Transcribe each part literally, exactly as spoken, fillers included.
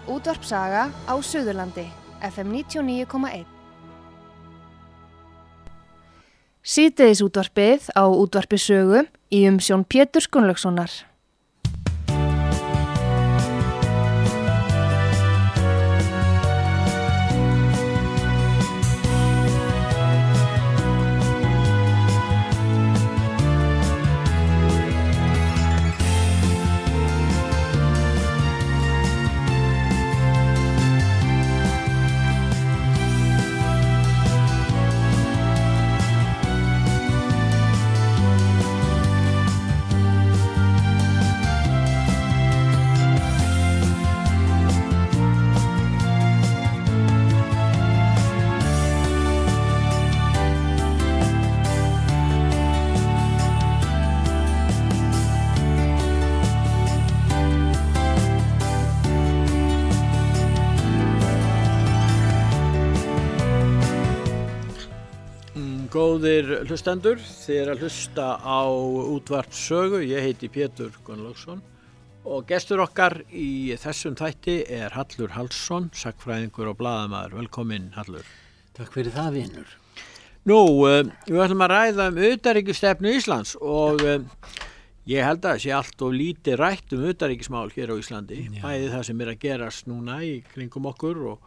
Útvarp Saga á Suðurlandi, F M níutíu og níu komma eitt. Síðdegis útvarpið á Útvarpi Sögu í umsjón Péturs Gunnlaugssonar. Góðir hlustendur, þið er að hlusta á Útvarp Sögu. Ég heiti Pétur Gunnlaugsson og gestur okkar í þessum þætti er Hallur Hallsson, sagnfræðingur og blaðamaður. Velkominn, Hallur. Takk fyrir það, vinur. Nú, uh, við ætlum að ræða um utanríkisstefnu Íslands og uh, ég held að það sé allt of lítið rætt um utanríkismál hér á Íslandi. Já. Bæði það sem er að gerast núna í kringum okkur og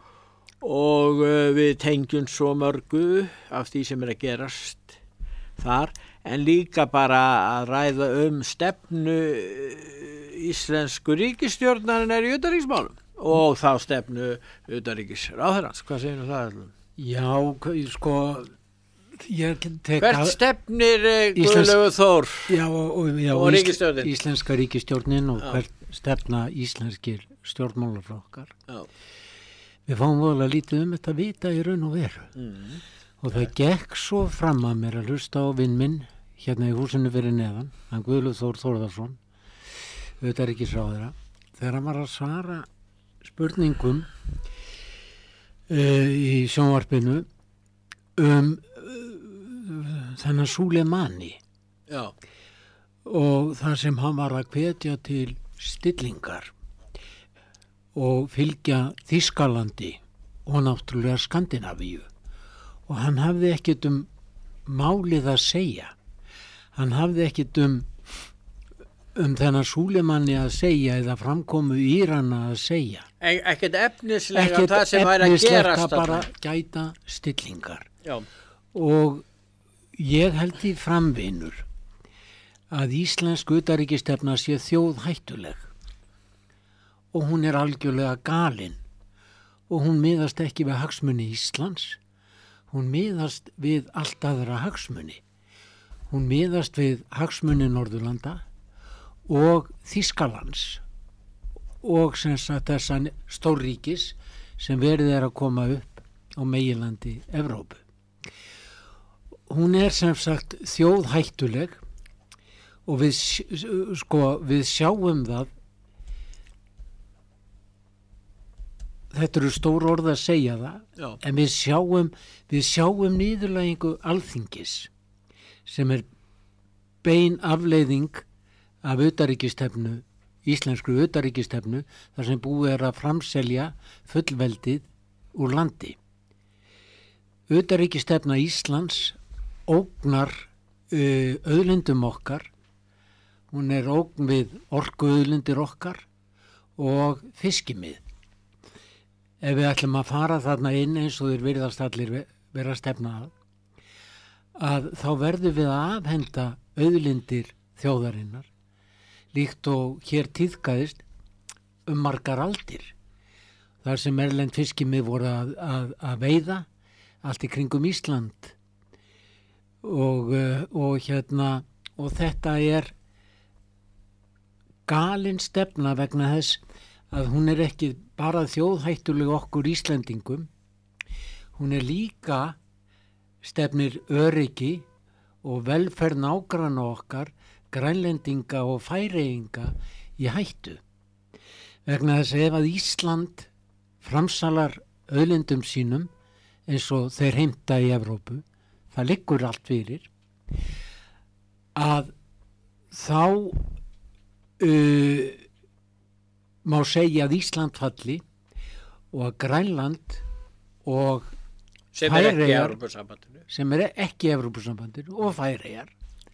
og uh, við tengjum svo mörgu af því sem er að gerast þar, en líka bara að ræða um stefnu íslensku ríkisstjórnarinnar í utanríkismálum og þá stefnu utanríkisráðherrans. Hvað segir þú það? Já, sko ég tek Hvert að stefnir Guðlaugur Þór já, og, já, og ríkisstjórnin? Íslenska ríkisstjórnin og já. Hvert stefna íslenskir stjórnmálaflokkar. Já. Við fáum voðalega lítið um þetta að vita í raun og veru. Mm. Og það gekk svo fram að mér að hlusta á vinn minn hérna í húsinu fyrir neðan, hann Guðlaugur Þór Þórðarsson, utanríkisráðherra, þegar hann var að svara spurningum uh, í sjónvarpinu um uh, þennan Súleimani. Já. Og það sem hann var að hvetja til stillingar og fylgja Þýskalandi og náttúrulega Skandinavíu. Og hann hafði ekkert um málið að segja. Hann hafði ekkert um, um þennan Súleimanni að segja eða framkomu Írana að segja. E- ekkert efnislega ekkert það sem væri að gerast. Ekkert efnislega bara gæta stillingar. Já. Og ég held í framvinur að íslensk utanríkisstefna sé þjóðhættuleg. Og hún er algjörlega galin og hún miðast ekki við hagsmuni Íslands, hún miðast við allt aðra hagsmuni. Hún miðast við hagsmuni Norðurlanda og Þýskalands og sem sagt þessa stórríkis sem verið er að koma upp á meginlandi Evrópu. Hún er sem sagt þjóðhættuleg og við, sko, við sjáum það. Þetta eru stór orð að segja það, já. En við sjáum, við sjáum niðurlægingu alþingis sem er bein afleiðing af utanríkisstefnu, íslensku utanríkisstefnu, þar sem búið er að framselja fullveldið úr landi. Utanríkisstefna Íslands ógnar uh, auðlindum okkar, hún er ógn við orkuauðlindir okkar og fiskimið. Ef við ætlum að fara þarna inn eins og þeir virðast allir vera að stefna að, að þá verðum við að afhenda auðlindir þjóðarinnar, líkt og hér tíðkaðist um margar aldir. Þar sem erlend fiskimið voru að, að, að veiða allt í kringum Ísland og, og, hérna, og þetta er galin stefna vegna þess að hún er ekki bara þjóðhættuleg okkur Íslendingum, hún er líka stefnir öryggi og velferð nágranna okkar, Grænlendinga og Færeyinga í hættu. Vegna þess að ef að Ísland framsalar auðlindum sínum eins og þeir heimta í Evrópu, það liggur allt fyrir, að þá uh, má segja að Ísland falli og að Grænland og sem er ekki Færeyjar, Evrópusambandinu. sem er ekki Evrópusambandinu og Færeyjar,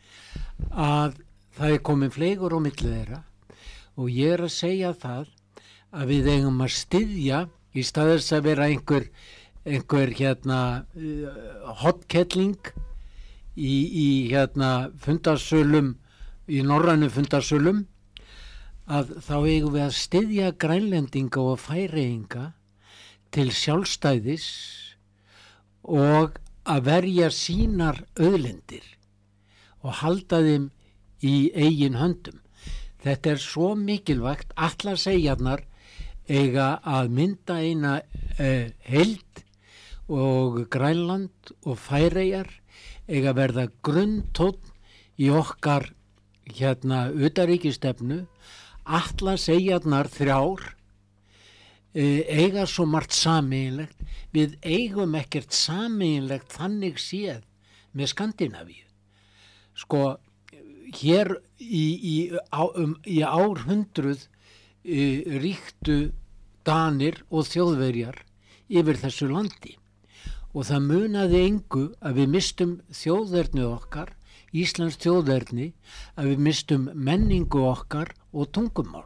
að það er komin fleigur á milli þeirra og ég er að segja það að við eigum að styðja í staðis að vera einhver, einhver hérna uh, hotkettling í, í hérna fundarsölum, í norrænu fundarsölum, að þá eigum við að styðja Grænlendinga og Færeyinga til sjálfstæðis og að verja sínar auðlindir og halda þeim í eigin höndum. Þetta er svo mikilvægt, allar segjarnar eiga að mynda eina uh, heild og Grænland og Færeyjar eiga að verða grunntónn í okkar hérna utanríkisstefnu. Allar segjarnar þrjár uh, eiga svo margt sameiginlegt. Við eigum ekkert sameiginlegt þannig séð með Skandinavíu. Sko, hér í, í, á, um, í árhundruð uh, ríktu Danir og Þjóðverjar yfir þessu landi og það munaði engu að við mistum þjóðerni okkar, Íslands þjóðerni, að við mistum menningu okkar og tungumál.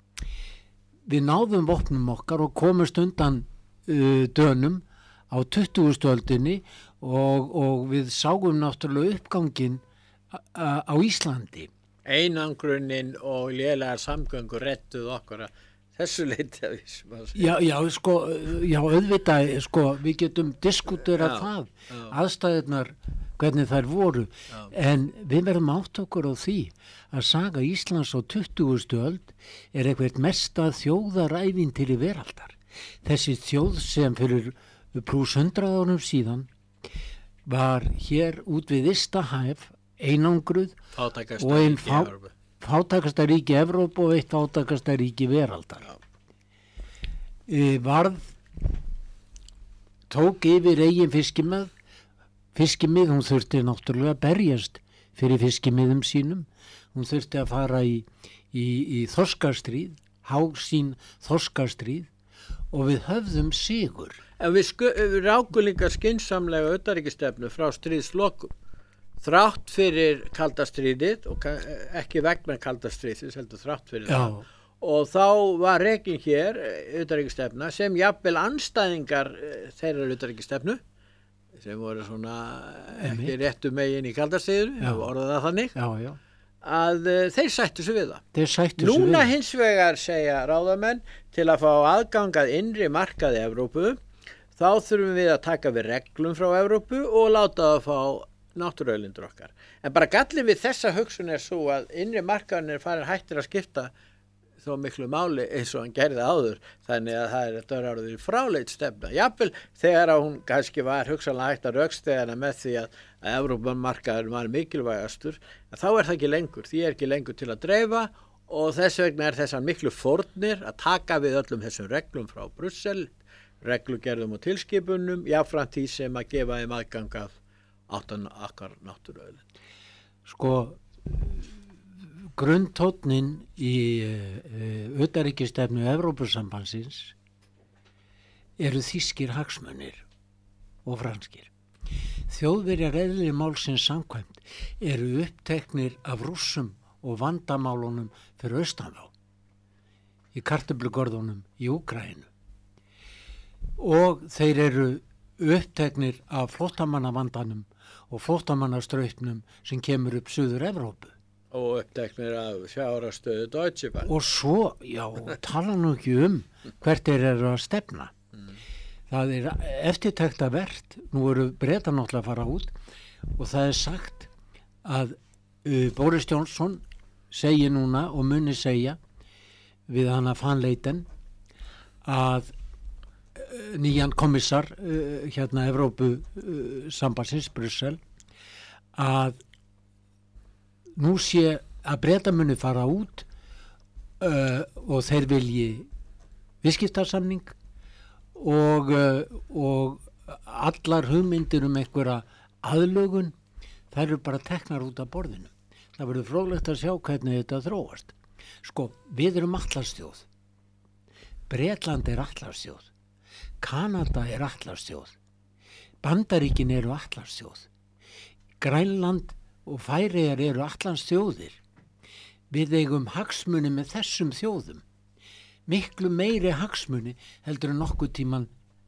Við náðum vopnum okkar og komumst undan uh, Dönum á tuttugustu öldinni og, og við sáum náttúrulega uppganginn á Íslandi. Einangrunin og lélegar samgöngur rettuð okkur að þessu leyti að við Já, já, sko, já, auðvitað, sko, við getum diskuterað Já, það, já. aðstæðurnar, hvernig þær voru, Já. en við verðum átt okkur á því að saga Íslands á tuttugustu öld er eitthvað mesta þjóðarævintýri veraldar. Þessi þjóð sem fyrir plús hundrað árum síðan var hér út við Ystahæf einangruð fátækasta og einn ríki fá, Evrópu. fátækasta ríki Evrópu og eitt fátækasta ríki veraldar. E, varð tók yfir eigin fiskimið fiskimið, hún þurfti náttúrulega að berjast fyrir fiskimiðum sínum, hún þurfti að fara í, í, í þorskastríð, hásín þorskastríð og við höfðum sigur. En við, sku- við rákum líka skynsamlega utanríkisstefnu frá stríðslokum. Þrátt fyrir kaldastríðið og ka- ekki vegna kaldastríðið, heldur þrátt fyrir Já. það. Og þá var rekin hér utanríkisstefna sem jafnvel andstæðingar eh, þeirra utanríkisstefnu sem voru svona ekki Einmitt. réttu megin í kaldastríðinu, Já. ef orðað það þannig, Já, já, að uh, þeir sættu sig við það. þeir sættu sig Núna við. hins vegar segja ráðamenn til að fá aðgangað innri markaði Evrópu, þá þurfum við að taka við reglum frá Evrópu og láta það fá náttúruauðlindir okkar. En bara gallin við þessa hugsun er svo að innri markaðin er farin hættir að skipta þó miklu máli eins og hann gerði áður, þannig að það er þetta er orðið fráleit stefna. Jafnvel þegar að hún kannski var hugsanlega hægt að rökstyðja með því að, að Evrópumarkaðurinn var mikilvægastur, en þá er það ekki lengur, því er ekki lengur til að dreifa og þess vegna er þessar miklu fórnir að taka við öllum þessum reglum frá Brussel, reglugerðum og tilskipunum, jáfnframt því sem að gefa þeim aðgang af áttan akkar náttúruauðlind. Sko, grunntónnin í uh, utanríkisstefnu Evrópusambandsins eru þýskir hagsmunir og franskir. Þjóðverjar eðli málsins samkvæmt eru uppteknir af Rússum og vandamálunum fyrir austan þá, í kartöflugörðunum í Úkraínu. Og þeir eru uppteknir af flóttamannavandanum og flóttamannastrautnum sem kemur upp Suður Evrópu. Og uppteknir af fjárhagsstöðu Deutsche Bank. Og svo, já, tala nú ekki um hvert þeir eru að stefna. Mm. Það er eftirtektavert, nú eru Bretar náttúrulega að fara út og það er sagt að uh, Boris Johnson segi núna og muni segja við hana Van Leiden að uh, nýjan komissar uh, hérna Evrópu uh, sambandsins Brussel að nú sé að Bretar muni fara út uh, og þeir vilji viðskiptasamning og, uh, og allar hugmyndir um einhverja aðlögun, þær eru bara teknar út af borðinu. Það verður fróðlegt að sjá hvernig þetta þróast. Sko, við erum atlantsþjóð. Bretland er atlantsþjóð. Kanada er Atlantsþjóð. Bandaríkin eru Atlantsþjóð. Grænland og Færeyjar eru Atlantsþjóðir. Við eigum hagsmuni með þessum þjóðum. Miklu meiri hagsmuni heldur en nokkuð tíman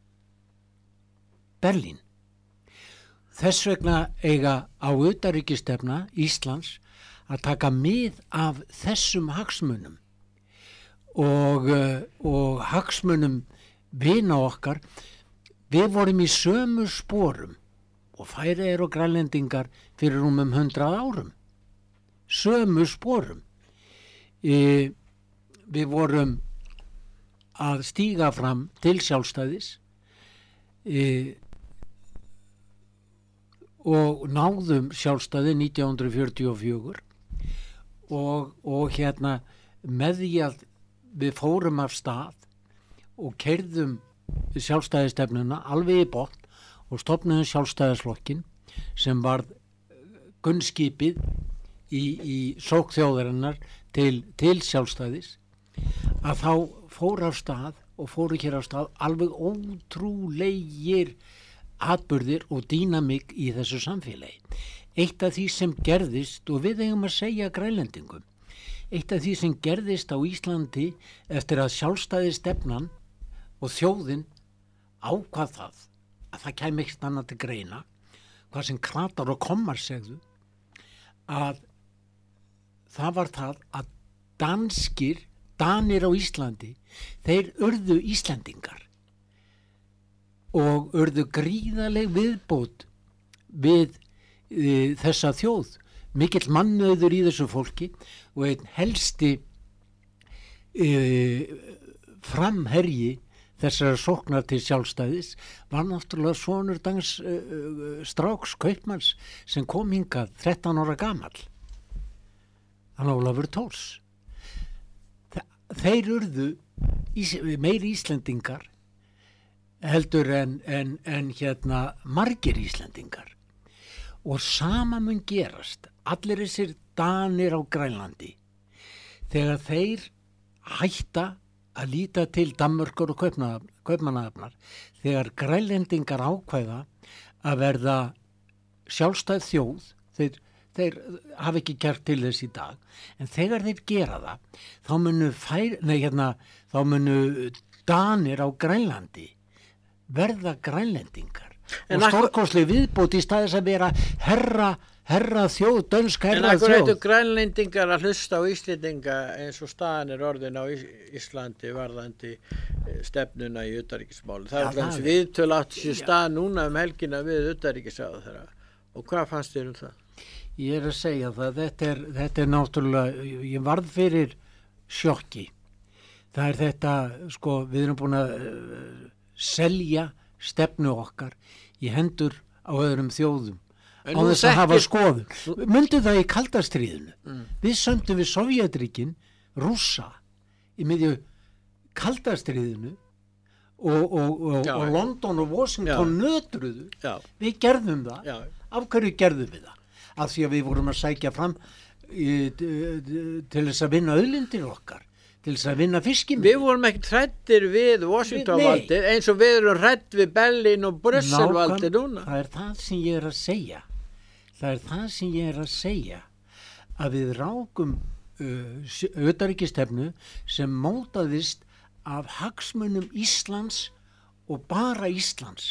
Berlín. Þess vegna eiga á utanríkisstefna Íslands að taka mið af þessum hagsmunum og, og hagsmunum vina okkar. Við vorum í sömu sporum og Færeyjar og Grænlendingar fyrir rúmum hundrað árum. Sömu sporum. E, við vorum að stíga fram til sjálfstæðis e, og náðum sjálfstæði nítján hundruð fjörutíu og fjögur og, og hérna með því að við fórum af stað og keyrðum sjálfstæðistefnuna alveg í botn og stofnuðum sjálfstæðisflokkin sem var gunnskipið í, í sókn þjóðarinnar til, til sjálfstæðis, að þá fór af stað og fóru hér af stað alveg ótrúlegir atburðir og dýnamík í þessu samfélagi. Eitt af því sem gerðist, og við eigum að segja Grænlendingum, eitt af því sem gerðist á Íslandi eftir að sjálfstæðistefnan og þjóðin ákvað það að það kæmi ekkert annað til greina, hvað sem Kratar og Kommar segðu, að það var það að danskir, Danir á Íslandi, þeir urðu Íslendingar og urðu gríðaleg viðbót við e, þessa þjóð, mikill mannauður í þessu fólki og einn helsti e, framherji þessara sóknar til sjálfstæðis var náttúrulega sonur Dans uh, uh, Stráks kaupmanns sem kom hingað þrettán ára gamall. Hann Ólafur Thors. Þeir urðu ís, meiri Íslendingar heldur en, en, en hérna margir Íslendingar. Og sama mun gerast, allir þessir Danir á Grænlandi, þegar þeir hætta að líta til Danmörkur og Kaupmannahafnar, þegar Grænlendingar ákveða að verða sjálfstæð þjóð, þeir, þeir hafa ekki gert til þess í dag, en þegar þeir gera það, þá munu, fær, nei, hérna, þá munu Danir á Grænlandi verða Grænlendingar en og stórkostleg viðbót í staðis að vera herra herra þjóð, dönsk herra þjóð. En akkur eitthvað Grænlendingar að hlusta á Íslendinga eins og staðan er orðin á Íslandi varðandi stefnuna í utanríkismáli. Það er hlans viðtöl átt sér stað núna um helgina við utanríkisráðherra. Og hvað fannst þér um það? Ég er að segja það, þetta er, þetta er náttúrulega, ég varð fyrir sjokki. Það er þetta, sko, við erum búin að uh, selja stefnu okkar í hendur á öðrum þjóðum. Á þess að hafa skoðun. Mundu það í kaldastriðinu. Mm. Við sömdum við Sovjetríkin, Rússa, í miðju kaldastriðinu og, og, og, já, og London og Washington já. Nötruðu. Já. Við gerðum það. Já. Af hverju gerðum við það? Af því að við vorum að sækja fram í, til þess að vinna auðlindir okkar, til þess að vinna fiskiminn. Við vorum ekki hræddir við Washington-valdir eins og við erum hrædd við Berlín og Brussel-valdir núna. Það er það sem ég er að segja. Það er það sem ég er að segja að við rákum uh, utanríkisstefnu sem mótaðist af hagsmunum Íslands og bara Íslands.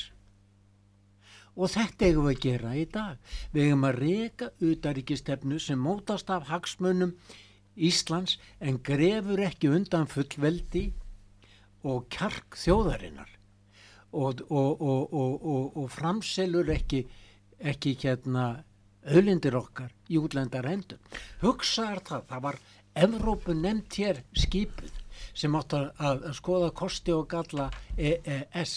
Og þetta eigum við að gera í dag. Við eigum að reka utanríkisstefnu sem mótast af hagsmunum Íslands en grefur ekki undan fullveldi og kjark þjóðarinnar og, og, og, og, og, og framselur ekki, ekki hérna auðlindir okkar í útlendar hendur. Hugsaðar það, það var Evrópu nefnt hér skipuð sem átt að, að skoða kosti og galla E E S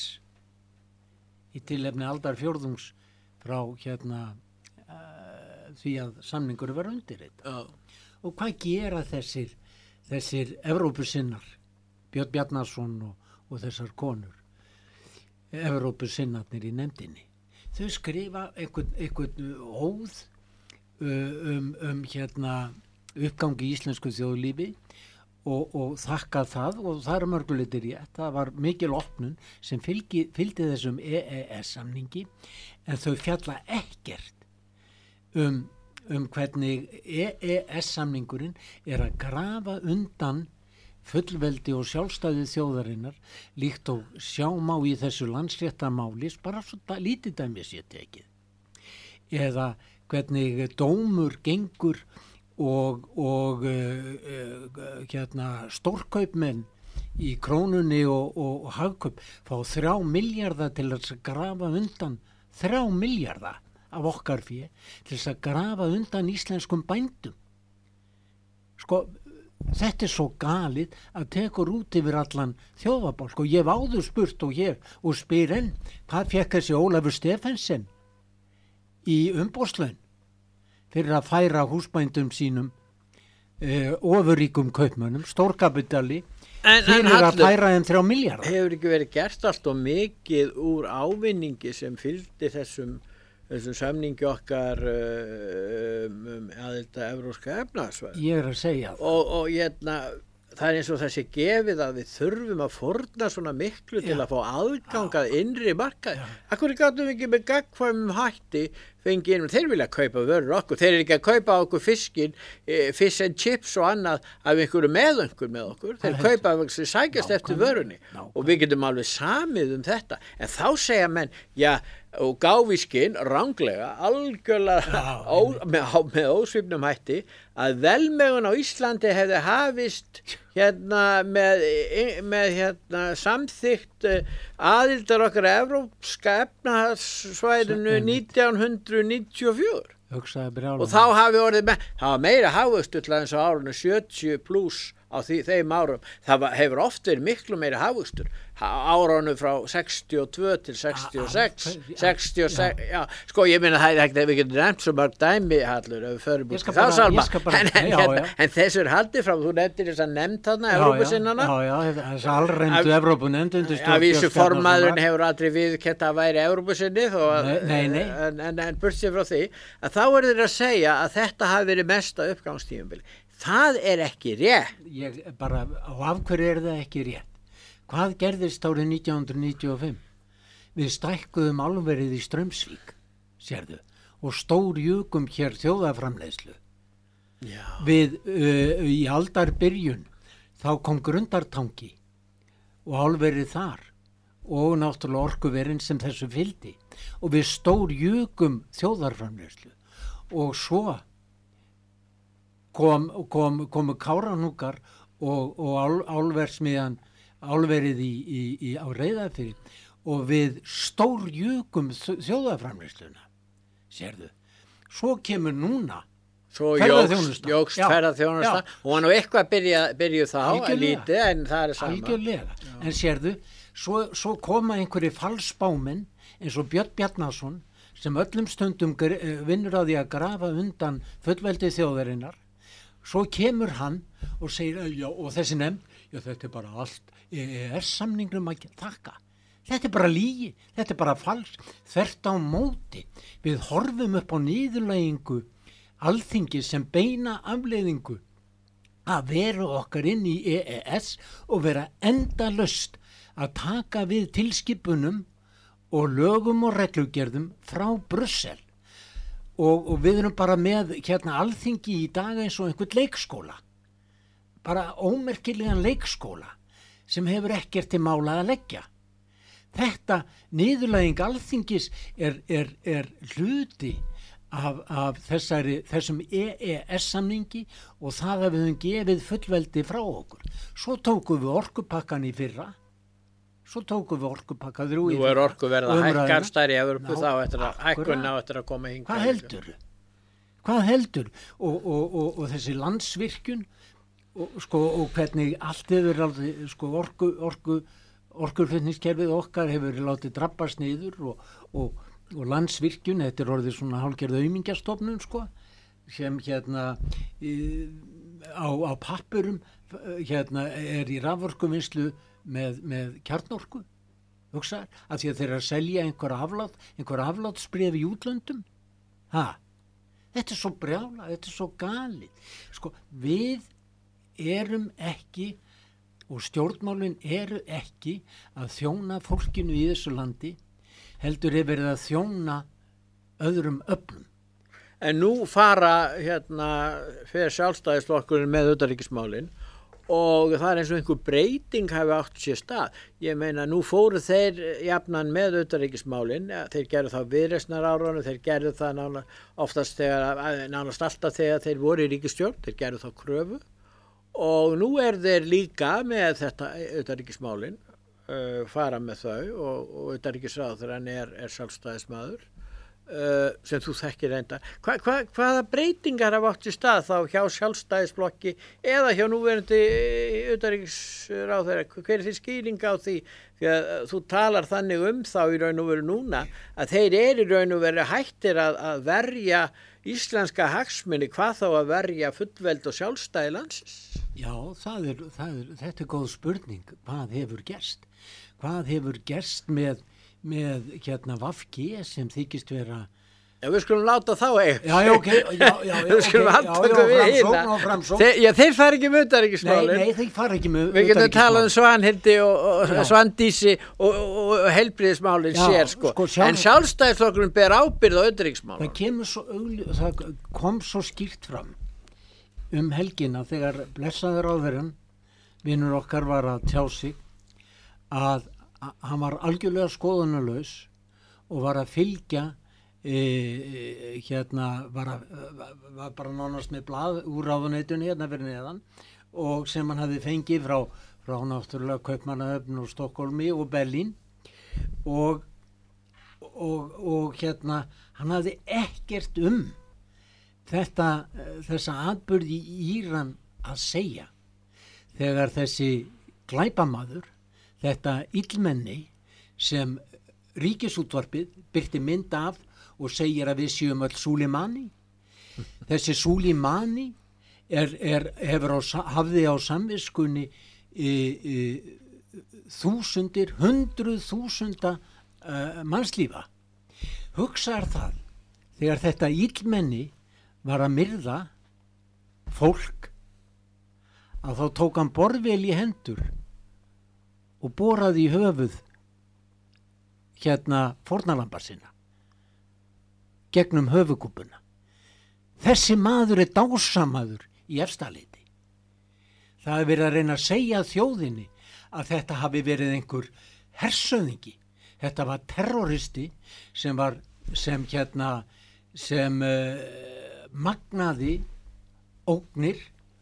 í tilefni aldar fjórðungs frá hérna uh, því að samningur var undir þetta. Oh. Og hvað gera þessir, þessir Evrópusinnar, Björn Bjarnason og, og þessar konur, Evrópusinnarnir í nefndinni? Þau skrifa einhvern, einhvern óð um, um hérna uppgangi í íslensku þjóðlífi og, og þakka það og það er mörguleitir rétt. Það var mikil opnun sem fylgi, fylgdi þessum E E S-samningi en þau fjalla ekkert um, um hvernig E E S-samningurinn er að grafa undan fullveldi og sjálfstæði þjóðarinnar líkt og sjá má í þessu landsréttamáli, bara svo lítið dæmi sé tekið. Eða hvernig dómur gengur og, og uh, uh, hérna, stórkaupmenn í Krónunni og, og, og Hagkaup fá þrjá milljarða til að grafa undan þrjá milljarða af okkar fé til þess að grafa undan íslenskum bændum. Sko, þetta er svo galið að tekur út yfir allan þjóðarbálk og ég hef áður spurt og hér og spyr enn, hvað fekk þessi Ólafur Stephensen í umboðslaun fyrir að færa húsbændum sínum eh, ofurríkum kaupmönnum, stórkapitali, fyrir að færa þeim þrjá milljarða. Hefur ekki verið gert allt og mikið úr ávinningi sem fylgdi þessum, þessum samningi okkar um, aðild að Evrópska efnahagssvæðið? Ég er að segja það. Og, og hérna, það er eins og þessi gefið að við þurfum að forna svona miklu til Já. að fá aðgangað innri markað. Akkur gátum við ekki með gagnkvæmum hætti fengið inn, þeir vilja kaupa vörur okkur, þeir eru ekki að kaupa okkur fiskin, e, fish and chips og annað af einhverju meðöngur með okkur, þeir Það kaupa af einhverju sækjast eftir vörunni Nákvæmlega. og við getum alveg samið um þetta, en þá segja menn, já, og gávískinn ranglega, algjörlega ó, með, með ósvipnum hætti, að velmegun á Íslandi hefði hafist hérna með, með hérna samþykkt aðildar okkar Evrópska efnahagssvæðinu nítján hundruð níutíu og fjögur. Og þá hafi orðið með, það var meira hagvöxtur til aðeins á árunum sjötíu pluss á því, þeim árum, það var, hefur oft verið miklu meira hagvöxtur árunum frá sextíu og tvö til sextíu og sex, sextíu og sex, já, sko ég minna það er ekkert ef við getum nefnt svo mörg dæmi Hallur, ef við förum út þá Salma, en, en, já, já. en þessu er haldið fram, þú nefndir þess að nefnt þarna, Evrópusinnana. Já, já, þess alrændu Evrópunefnd undir stjórn. Já, vísu formaðurinn hefur aldrei viðurkennt að væri Evrópusinni, þó að, nei, nei. en, en, en burtséð frá því, að þá er þeir að segja að þetta hafi verið mesta uppgangstímabili. Það er ekki rétt. Ég bara, og af hverju er það ekki rétt? Hvað gerðist árið nítján hundruð níutíu og fimm? Við stækkuðum álverið í Straumsvík, sérðu, og stór júkum hér þjóðaframleiðslu. Já. Við, uh, í aldarbyrjun, þá kom Grundartangi og álverið þar og náttúrulega orkuverin sem þessu fylgdi og við stór júkum þjóðarframleiðslu og svo kom, kom, komu Káranúkar og, og ál, álversmiðan álverið í, í, í, á Reyðarfirði og við stórjukum þjóðarframleiðsluna, sérðu. Svo kemur núna Svo jógst, jógst ferðarþjónusta og hann á eitthvað byrja, byrju þá að lítið en það er sama. Algjörlega, Já. en sérðu, svo, svo koma einhverju falsbámenn eins og Björn Bjarnason sem öllum stundum vinnur á því að grafa undan fullveldi þjóðarinnar. Svo kemur hann og segir, já, og þessi nefnd, já, þetta er bara allt E E S-samningnum að þakka. Þetta er bara lygi, þetta er bara fals, þvert á móti. Við horfum upp á niðurlægingu Alþingi sem beina afleiðingu að vera okkar inn í E E S og vera endalaust að taka við tilskipunum og lögum og reglugerðum frá Brussel. Og, og við erum bara með hérna Alþingi í dag eins og einhvern leikskóla, bara ómerkilegan leikskóla sem hefur ekkert til mála að leggja. Þetta niðurlæging Alþingis er, er, er hluti af, af þessari, þessum E E S-samningi og það að við höfum gefið fullveldi frá okkur. Svo tókum við orkupakkan í fyrra, svo tókum við orkupakka þrjú í fyrra. Nú er orku verið að hækka stærri Evrópu þá eftir að hækkunna á eftir að koma hingað. Hvað heldur? Hvað heldur? Og, og, og, og þessi landsvirkjun og, sko, og hvernig allt hefur látið, sko, orku, orku, orkuflutningskerfið okkar hefur látið drabbast niður og, og, og landsvirkjun, þetta er orðið svona hálfgerð aumingjastofnun, sko, sem hérna í, á, á pappurum hérna er í raforkuvinnslu með, með kjarnorku, hugsaðar, að því að þeir eru að selja einhver aflát, einhver aflátsbréf í útlöndum. Ha, þetta er svo brjála, þetta er svo galið. Sko, við erum ekki og stjórnmálin eru ekki að þjóna fólkinu í þessu landi, heldur er verið að þjóna öðrum öflum. En nú fara hérna fyrir sjálfstæðisflokkurinn með utanríkismálin og það er eins og einhver breyting hafi átt sér stað. Ég meina, nú fóru þeir jafnan með utanríkismálin, þeir gerðu þá viðreisnar árunum, þeir gerðu það nána, oftast þegar, nánast alltaf þegar þeir voru í ríkisstjórn, þeir gerðu þá kröfu og nú er þeir líka með þetta utanríkismálin, uh, fara með þau og, og utanríkisráðherrann er, er sjálfstæðismaður. Uh, sem þú þekkir reynda hva, hva, hvaða breytingar hafa átt í stað þá hjá sjálfstæðisblokki eða hjá núverandi utanríkisráðherra, hver er því skýring á því því að þú talar þannig um þá í raun og veru núna að þeir eru í raun og veru hættir að, að verja íslenska hagsmuni, hvað þá að verja fullveld og sjálfstæði landsins? Já, það er, það er, þetta er góð spurning, hvað hefur gerst hvað hefur gerst með með hérna V G sem þykist vera. Já, við skulum láta þá eiga. Já, já, ok. Já, já, við skulum okay, handtöku við hérna. Þeir, já, þeir fara ekki með utanríkismálin. Nei, nei, þeir fara ekki með utanríkismálin. Við getum talað um Svanhildi og, og Svandísi og, og, og heilbrigðismálin sér, sko. sko sjálf, en sjálfstæðisflokkurinn ber ábyrgð á utanríkismálin. Það kemur svo augli, það kom svo skýrt fram um helgina þegar blessaður áðurinn, vinur okkar var að tjá sig að hann var algjörlega skoðunarlaus og var að fylgja e, e, hérna var, að, var bara nánast með blað úr ráðuneytunni hérna fyrir neðan og sem hann hafði fengið frá, frá náttúrulega Kaupmannahöfn og Stokkólmi og Berlín og, og, og hérna hann hafði ekkert um þetta þessa atburði í Íran að segja þegar þessi glæpamaður þetta illmenni sem ríkisútvarpið birti mynd af og segir að við séum öll Súlimani. Þessi Súlimani er, er, hefur á, hafði á samviskunni e, e, þúsundir, hundruð þúsunda uh, mannslífa. Hugsaðar það, þegar þetta illmenni var að myrða fólk, að þá tók hann borvél í hendur og boraði í höfuð hérna fórnarlambar sinna gegnum höfugúpuna. Þessi maður er dásamaður í Efstaleiti. Það er verið að reyna að segja þjóðinni að þetta hafi verið einhver hersöðingi. Þetta var terroristi sem var sem hérna sem uh, magnaði ógnir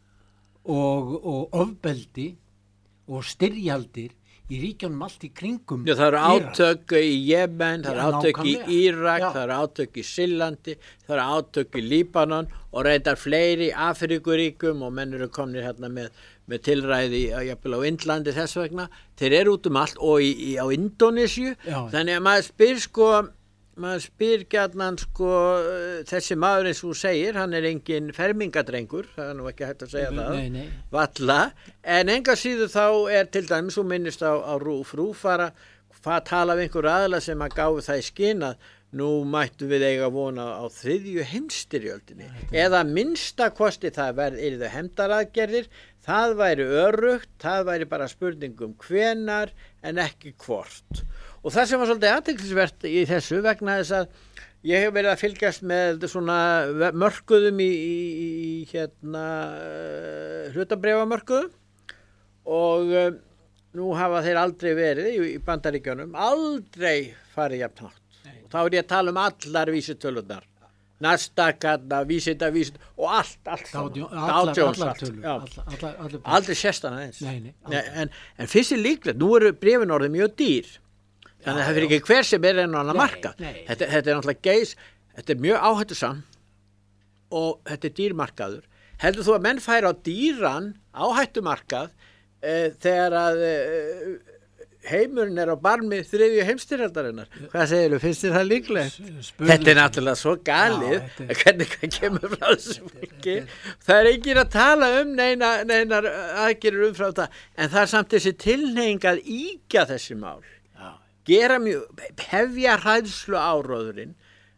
og, og ofbeldi og styrjaldir í ríkjunum allt í kringum. Já, það eru átök í Jemen, það eru átök í Írak, Já. það eru átök í Sýrlandi, það eru átök í Líbanon og reyndar fleiri Afríkuríkum og menn eru komnir hérna með, með tilræði jafnvel á Indlandi þess vegna. Þeir eru út um allt og í, í, á Indónesíu. Þannig að maður spyr sko, maður spyr gjarnan sko, þessi maður eins og þú segir, hann er engin fermingadrengur, það er nú ekki hægt að segja nei, það, nei, nei. valla, en enga síður þá er til dæmis, þú minnist á, á Rúf, Rúf fara, að tala við einhver aðla sem að gáfi það í skyn að nú mættu við eiga vona á þriðju heimsstyrjöldinni, eða minnsta kosti það verð, er það hefndaraðgerðir, það væri örugt, það væri bara spurningum hvenar en ekki hvort. Og það sem var svolítið athyglisvert í þessu vegna þess að ég hef verið að fylgjast með svona mörkuðum í, í, í hérna uh, hlutabréfamörkuðum og uh, nú hafa þeir aldrei verið í, í Bandaríkjunum, aldrei farið jafn hátt. Og þá er ég að tala um allar vísitölunar, Nasdaq, vísita, vísita og allt, allt Dow allar, allar tölur, allar, allar, allar aldrei sérstana eins. Nei, nei, en, en fyrst er líklegt, nú eru bréfin orðið mjög dýr. Þannig að það fyrir ekki hver sem er enn á annan marka. Þetta, þetta er náttúrulega geis, þetta er mjög áhættusam og þetta er dýrmarkaður. Heldur þú að menn færi á dýran áhættumarkað eh, þegar að eh, heimurinn er á barmi þriðju heimstyrjaldarinnar? Hvað segir þú, finnst þér það líklegt? Þetta er náttúrulega svo galið, Já, er... hvernig það kemur frá þessu fólki. Það er enginn að tala um neina, neinar aðgerðir umfram það, en það er samt þessi tilhneiging að íkja þessi mál. Gera mjög, hefja hræðslu áróðurinn,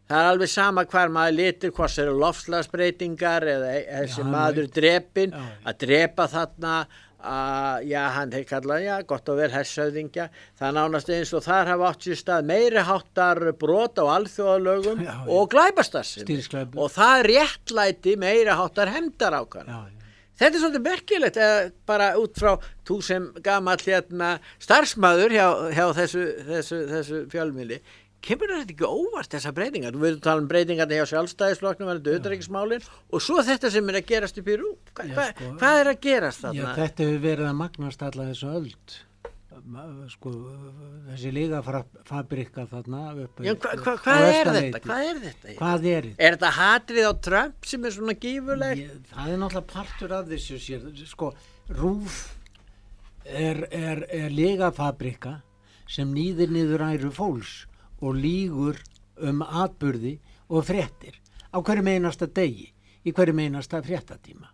Það er alveg sama hvar maður litur, hvort það eru loftslagsbreytingar eða þessi Já, maður veit. drepinn, Já, já. að drepa þarna, að, já, hann hefði kallað, já, gott og vel hershöfðingja. Það er nánast eins og þar hafa átt sér stað meiri háttar brot á alþjóðalögum Já, já. og glæpastarfsemi. Stríðsglæpur. Og það réttlæti meiri háttar hefndarákvæða. Já, já. Þetta er svolítið merkilegt, eða bara út frá þú sem gamall hérna starfsmaður hjá, hjá þessu, þessu, þessu fjölmiðli. Kemur þetta ekki óvart þessar breytingar? Þú verður tala um breytingarna hjá sjálfstæðisflokknum, verður utanríkismálin og svo þetta sem er að gerast upp í rú. Hva, Já, hva, sko, hvað er að gerast Já, þarna? þetta hefur verið að magnast alla þessu öld. Sko, þessi lygafabrikka þarna. Upp, Já, hva, hva, á hvað er Vesturleiti. þetta? Hvað er þetta? Hvað er þetta? Er þetta hatrið á Trump sem er svona gífurlegt? Ég, það er náttúrulega partur af þessu sér. Sko, RÚV er, er, er lygafabrikka sem nýðir niður æru fólks og lýgur um atburði og fréttir á hverjum einasta degi, í hverjum einasta fréttatíma.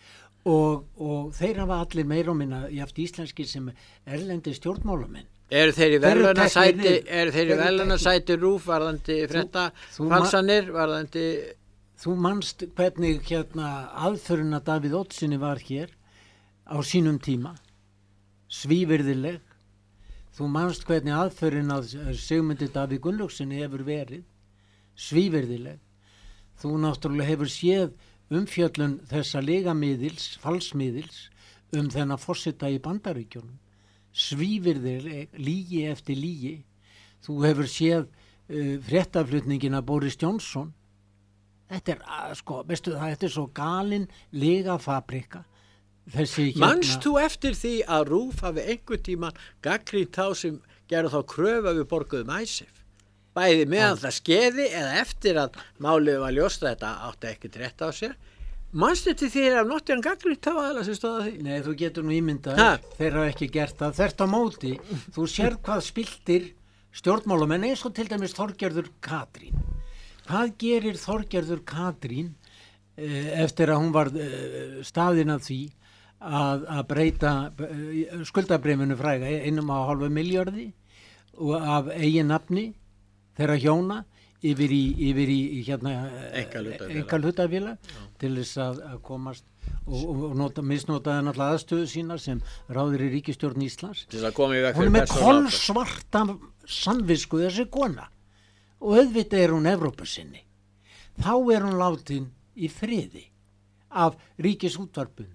Og, og þeir hafa allir meira og minna jaft íslenski sem erlendi stjórnmálamenn. Eru þeir í Þeir eru verðlaunasæti, teknir niður. eru þeir í Þeir eru verðlaunasæti rúf varðandi frétta þú ma- falsanir, varðandi, Þú manst hvernig hérna aðföruna Davíð Oddssyni var hér á sínum tíma, svívirðileg. Þú manst hvernig aðförin að Sigmundi Davíð Gunnlaugssyni hefur verið, svívirðileg. Þú náttúrulega hefur séð umfjöllun þessa legamiðils, falsmiðils, um þennan forseta í Bandaríkjunum. Svívirðileg, lígi eftir lígi. Þú hefur séð uh, fréttaflutningin að Boris Johnson. Þetta er, uh, sko, veistu það, þetta er svo galin legafabrika. Þessi hérna... Manst þú eftir því að RÚV hafi einhver tíman gagnrýnt þá sem gerðu þá kröfu að við borguðum æsif? Bæði meðan það skeiði eða eftir að málið var ljóst að þetta átti ekkert rétt á sér. Manst þetta þér af notti hann gagnrýnt þá aðeins sem stóða því? Nei, þú getur nú ímyndað, Ha? þeir hafa ekki gert það. Þvert á móti, þú sér hvað spiltir stjórnmálamenn eins og til dæmis Þorgerður Katrín. Hvað gerir Þorgerður Katrín eh, eftir að hún var eh, staðin af því að, að breyta eh, skuldabremunu fræga einum á hálfa miljardi og af eigin nafni þeirra hjóna yfir í, yfir í hérna Einkahlutafélag. einkahlutafélag til þess að, að komast og, og, og nota, misnotaði náttúrulega aðstöðu sína sem ráðir í ríkisstjórn Íslands. Til að koma í veg Hún er fyrir með persónuafslátt. kolsvarta samvisku þessi kona og auðvitað er hún Evrópusinni. Þá er hún látin í friði af ríkisútvarpinu.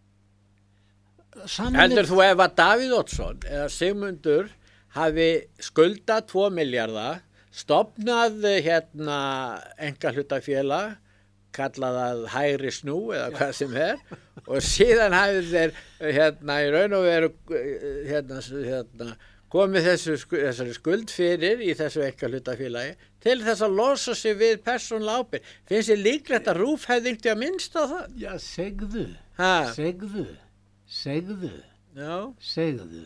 Heldur þú ef að Davíð Oddsson eða Sigmundur hafi skuldað tvo milljarða, stofnað hérna einkahlutafélag, kallað að hægri snú eða hvað sem er og síðan hafi þeir hérna í raun og veru hérna, hérna komið þessu, þessari skuld fyrir í þessu einkahlutafélagi til þess að losa sig við persónulega ábyrgð. Finnst þér líklegt að RÚV hefði einhvern að minnst á það? Já, segðu, Ha? segðu, segðu, Já, segðu.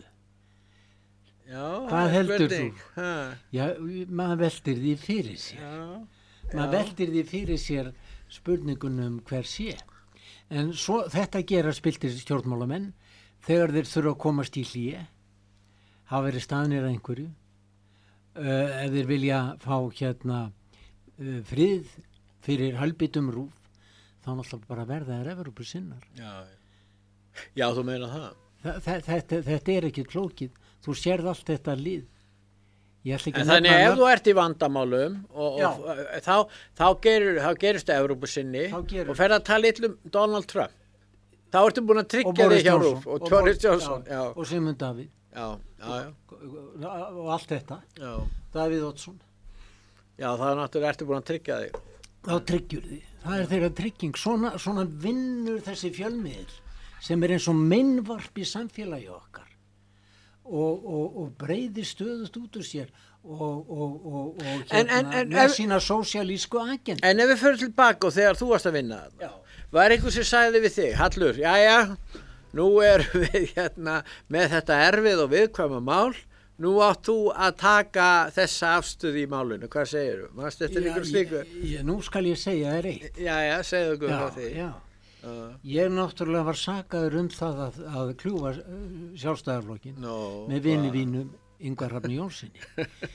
já. Hvað það er heldur spurning. þú? Ha? Já, maður veltir því fyrir sér. Já. Maður veltir því fyrir sér spurningunum hver sé. En svo þetta gera spiltir stjórnmálamenn þegar þeir þurfa að komast í hlýje, hafa verið staðnir að einhverju, uh, ef þeir vilja fá hérna uh, frið fyrir halbitum RÚV, þá náttúrulega bara verða þeir Evrópusinnar. Já, já, þú meina það. Þa, þa, þetta, þetta er ekki klókið. Þú sérð allt þetta lið. Ég ætla ekki En að þannig nefna ef nöfn. þú ert í vandamálum og, og þá, þá, gerir, þá gerist Evrópusinni Þá gerist- og fer að tala illa um Donald Trump. Þá ertu búin að Og tryggja Boris þig hjá Johnson. RÚV og Og Boris Boris- Johnson. já, Já, og Sigmund Davíð já, já, já, og allt þetta. já. Davíð Oddsson. Já, það er náttúrulega ertu búin að tryggja þig. Þá tryggjur því. Það er þeirra trygging. Svona, svona vinnur þessi fjölmiðil sem er eins og meinvarp í samfélagi okkar og, og, og breyðir stöðust út úr sér og, og, og, og En- hérna en- en- með ef- sína sósíalísku agent. En ef við förum tilbaka og þegar þú varst að vinna þarna, var einhver sem sagði við þig, Hallur, jæja, nú erum við hérna með þetta erfið og viðkvæma mál, nú átt þú að taka þessa afstöðu í málinu, hvað segir þú? Mást þetta Já, ykkur slíku? ég- ég- Nú skal ég segja þér eitt. Jæja, segðu okkur Já, frá því. já. Já. Ég náttúrulega var sakaður um það að, að kljúfa sjálfstæðarflokkin Nó, með vini vínum Ingvar Hrafni Jónssoni.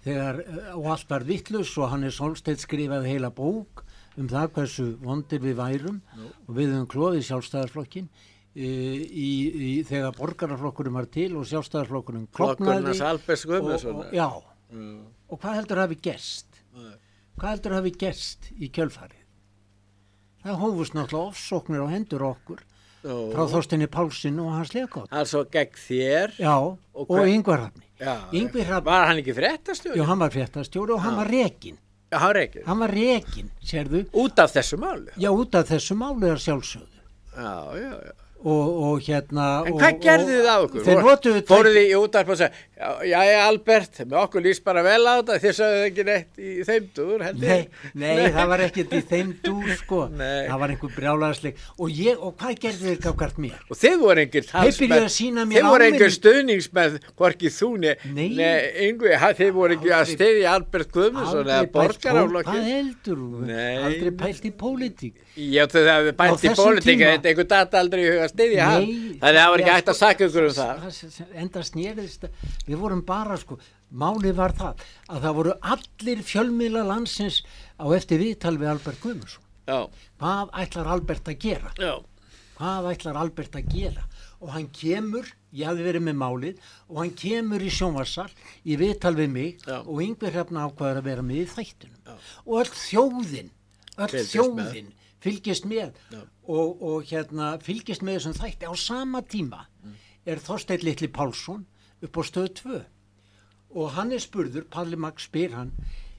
þegar, og allt var vitlaus og Hannes Hólmsteinn skrifaði heila bók um það hversu vondir við værum no. og við höfum klóðið Sjálfstæðisflokkin í, í, í, þegar borgaraflokkurum var til og Sjálfstæðisflokkurum kloknaði og, og, já, mm. og hvað heldur hafi gerst mm. hvað heldur hafi gerst í kjölfarið? Það hófust náttúrulega ofsóknir á hendur okkur oh. frá Þorsteini Pálsson og hans lekot. Altså gegn þér? Já, og, og Ingvar Hrafni. Hrafni. Var hann ekki fréttastjóri? Jú, hann var fréttastjóri og hann já. var rekinn. Já, hann rekinn? Hann var rekinn, sérðu. Út af þessu máli? Já, út af þessu máli er sjálfsögðu. Já, já, já. Og, og hérna... En hvað gerðu þið á okkur? Þeir notuðu... Fóruð þið í útvarp og segja, já, já, Albert, með okkur líst bara vel á þetta, þið sagðuð ekki neitt í þeim dúr, heldur? Nei, nei, það var ekkert í þeim dúr, sko. Nei. Það var einhver brjálæðisleik. Og ég, og hvað gerðu þið gafkvært mér? Og þið voru einhver talsmenn, þið voru einhver stuðningsmenn, hvorki þú, nei, einhver, þið voru ekki að styðja Albert Guðmundsson eða borgaraflokkin. Hvað heldur þú? Aldrei pælt í pólitík. Já, það hefði pælt í pólitík, einhver data aldrei í huga styðja hann. Þannig að það var ekki hægt að sakka ykkur um það. Enda snerist, við vorum bara, sko, málið var það að það voru allir fjölmiðla landsins á eftir viðtal við Albert Guðmundsson. Já. Hvað ætlar Albert að gera? Já. Hvað ætlar Albert að gera? Og hann kemur, ég hafði verið með málið, og hann kemur í sjónvarssal í viðtal við mig Já. og Ingvar Hrafn ákvaður að vera með í þættinum. Já. Og öll þjóðin, öll Fylgist þjóðin með. fylgist með og, og hérna fylgist með þessum þætti á sama tíma mm. er Þorsteinn Litli Pálsson upp á stöð tvö og hann er spurður, Palli Max spyr hann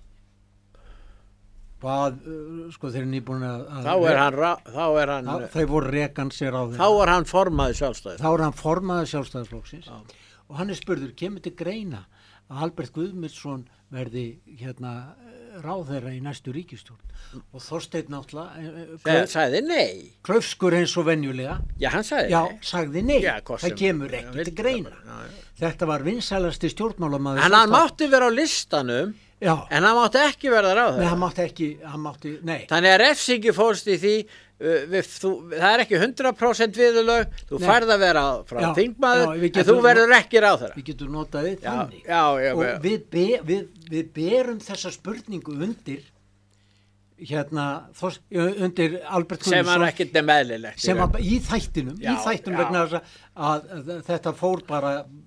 hvað, uh, sko þeir eru nýbúin að þá er hann, þá er hann þá, þeir voru rekan sér á þeim þá er hann formaði sjálfstæðis þá er hann formaði sjálfstæðisflokksins og hann er spurður, kemur til greina að Albert Guðmundsson verði hérna ráðherra í næstu ríkisstjórn og Þorsteinn náttúrulega það sagði nei klaufskur eins og venjulega já, hann sagði já, nei, sagði nei. Já, það kemur ekki ja, til greina já, já. Þetta var vinsælasti stjórnmálamaður en hann mátti vera á listanum já. En hann mátti ekki verða ráðherra nei, hann mátti ekki hann mátti, nei. Þannig að refsingi fórst í því uh, við, þú, það er ekki hundrað prósent viðurlög þú nei. Færð að vera frá já, þingmaður já, en þú verður ekki ráðherra við getum notað við þannig já, já, og við, be, við, við berum þessa spurningu undir hérna þos, undir Albert Guðmundsson sem var ekkert meðlilegt sem var í þættinum já, í þættinum vegna þess að, að, að þetta fór bara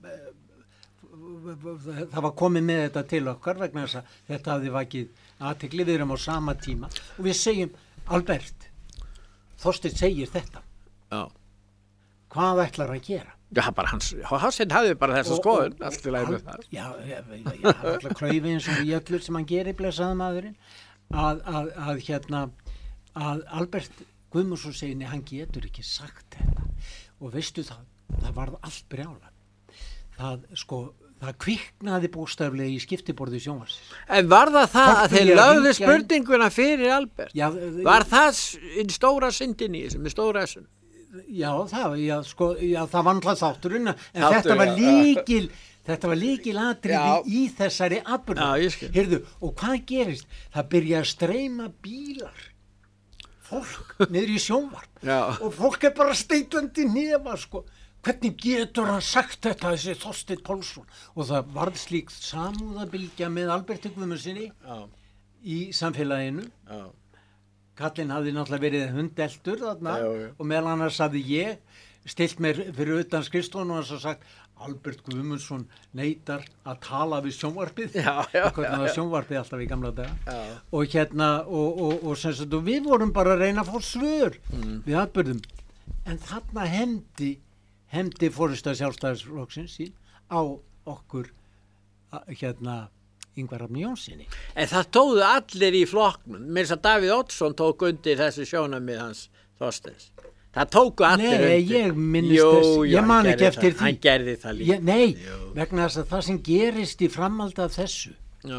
það var komið með þetta til okkar vegna þess að þetta hafði vakið athygli við erum á sama tíma og við segjum Albert Þorsteinn segir þetta já. Hvað ætlar að gera? Já, bara hans, Hafsteinn hafði bara þessa skoðun allt í lagi með það já, já, já, já alltaf kraufi eins og í öllur sem hann gerir blessaði maðurinn Að, að, að hérna að Albert Guðmundsson segir nei, hann getur ekki sagt þetta og veistu það, það varð allt brjála það sko það kviknaði bókstaflega í skiptiborði sjónvarsins. En var það það Fólk að þeir lögðu spurninguna fyrir Albert? Já, var það í stóra syndin í þessum, í stóra þessum? Já, það, já, sko, já, það var náttúrulega þátturinn en Þáttur, þetta var líkil Þetta var líkilatriði í þessari atburði. Heyrðu, og hvað gerist? Það byrja að streyma bílar, fólk niður í sjónvarp Já. Og fólk er bara steitandi nefa, sko. Hvernig getur hann sagt þetta, þessi Þorsteinn Pálsson? Og það varð slíkt samúðabilgja með Alberti Guðmundsssyni í samfélaginu. Já. Kallinn hafði náttúrulega verið hundeltur þarna já, já. Og meðal annars hafði ég stilt mér fyrir utan skrifstofuna og sagt Albert Guðmundsson neitar að tala við sjónvarpið já, já, hvernig var sjónvarpið alltaf í gamla daga já. Og hérna og, og, og, sagt, og við vorum bara að reyna að fá svör mm. við atburðum en þarna hefndi hefndi forysta Sjálfstæðisflokksins sín á okkur hérna Ingvar Hrafni Jónssyni. En það tóðu allir í flokknum mér þess að Davíð Oddsson tók undir þessi sjónarmið hans Þorsteins. Það tóku allir undir. Nei, ég minnist jú, þess, jú, ég man ekki eftir það. því. Hann gerði það líka. Ég, nei, jú. Vegna þess að það sem gerist í framhaldi af þessu, já.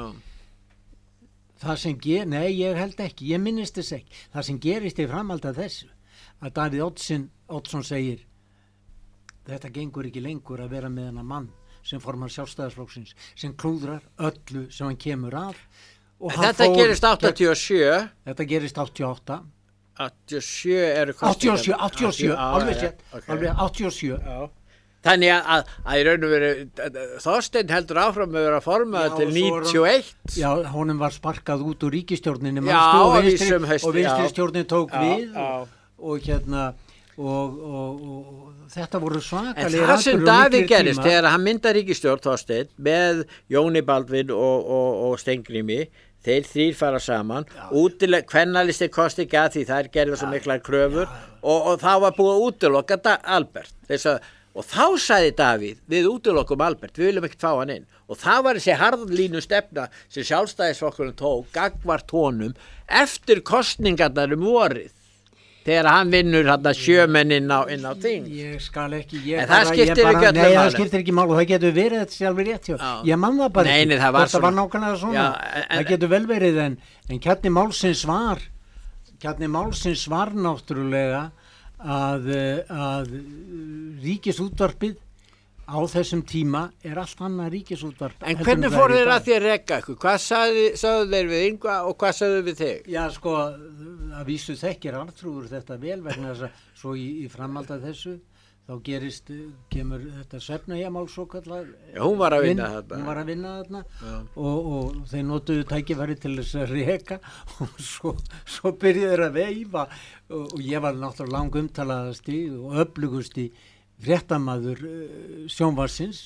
Það sem ger, nei, ég held ekki, ég minnist þess ekki, það sem gerist í framhaldi af þessu, að Davíð Oddsson, Oddsson segir, þetta gengur ekki lengur að vera með hennar mann sem formar Sjálfstæðisflokksins, sem klúðrar öllu sem hann kemur af. Og hann þetta fór, gerist áttatíu og sjö. Þetta gerist áttatíu og átta. áttatíu og sjö eru áttatíu og sjö, áttatíu og sjö, alveg sér, alveg áttatíu og sjö. Já. Þannig að, að, að í raun og veru Þorsteinn heldur áfram að vera formað til níutíu og eitt. Já, honum var sparkað út úr ríkisstjórninni Já, og vinstri, vinstri, og vinstri stjórnin tók já, við já. Og, og hérna og, og, og þetta voru svakalega En það sem Davíð gerist þegar hann myndar ríkisstjórn Þorsteinn með Jóni Baldvin og, og, og Steingrími, þeir þrír fara saman, útileg, kvennalisti kosti ekki að því þær gerðu svo miklar kröfur já, já. Og, og þá var búið að útiloka Albert þess að og þá sagði Davíð, við útilokum Albert, við viljum ekkert fá hann inn. Og það var þessi harðlínu stefna sem sjálfstæðisflokkurinn tók, gagnvart honum, eftir kosningarnar um vorið. Þegar hann vinnur hann að sjömenn inn á, inn á þing. Ég skal ekki, ég en það skiptir bara, ekki öllu máli. Nei, máli. það skiptir ekki máli og það getur verið þetta sjálfur rétt hjá. Ég man það bara nei, nei, það var þetta var nákvæmlega svona. Já, en, það getur vel verið en, en kjarni málsins var, kjarni málsins var náttúrulega að, að ríkisútvarpið á þessum tíma er allt annað ríkisútvarp. En hvernig fóru þeir að því að reka ykkur? Hvað sagði, sagðu þeir við Yngva og hvað sagðu við þig? Já, sko, að vísu þekkir Arnþrúður þetta vel vegna þess að svo í, í framhald af þessu þá gerist, kemur þetta Svefneyjamál svo kallar. Já, hún var að vinna þarna. Hún var að vinna þarna og, og þeir notuðu tækifæri til þess að reka og svo, svo byrjuðu þeir að veifa og, og ég var náttúrulega lang umtalaðasti og öflugusti fréttamaður uh, sjónvarsins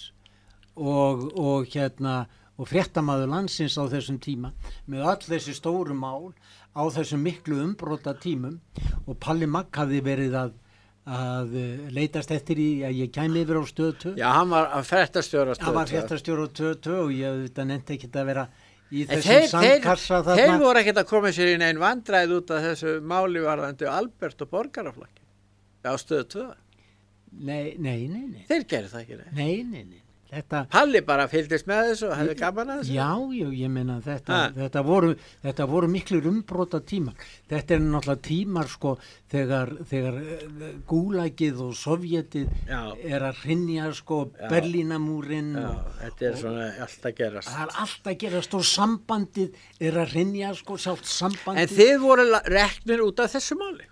og, og hérna og fréttamaður landsins á þessum tíma með all þessi stóru mál á þessum miklu umbrota tímum og Palli Magg hafði verið að að leitast eftir í að ég kæmi yfir á stöð tvö. Já, hann var að fréttastjóra stöð tvö. Hann var fréttastjóra stöð tvö og ég þetta nefndi ekki að vera í en þessum þeir, sandkassa þeir, þarna. Þeir voru ekkert að koma sér í neinn vandræð út af þessu máli varðandi Albert og borgaraflakki á stöð tvö. Nei, nei, nei, nei. Þeir gerðu það ekki, nei. Nei, nei, nei. Þetta Palli bara fylgdist með þessu og hefði gaman að þessu. Já, já, ég meina þetta, þetta voru, þetta voru miklu umbrota tímar. Þetta er náttúrulega tímar sko þegar, þegar gúlagið og sovjetið já. Er að hrynja sko já. Berlínamúrin. Já, og, þetta er svona allt að gerast. Það er allt að gerast og sambandið er að hrynja sko sjálft sambandið. En þið voru reknir út af þessu máli?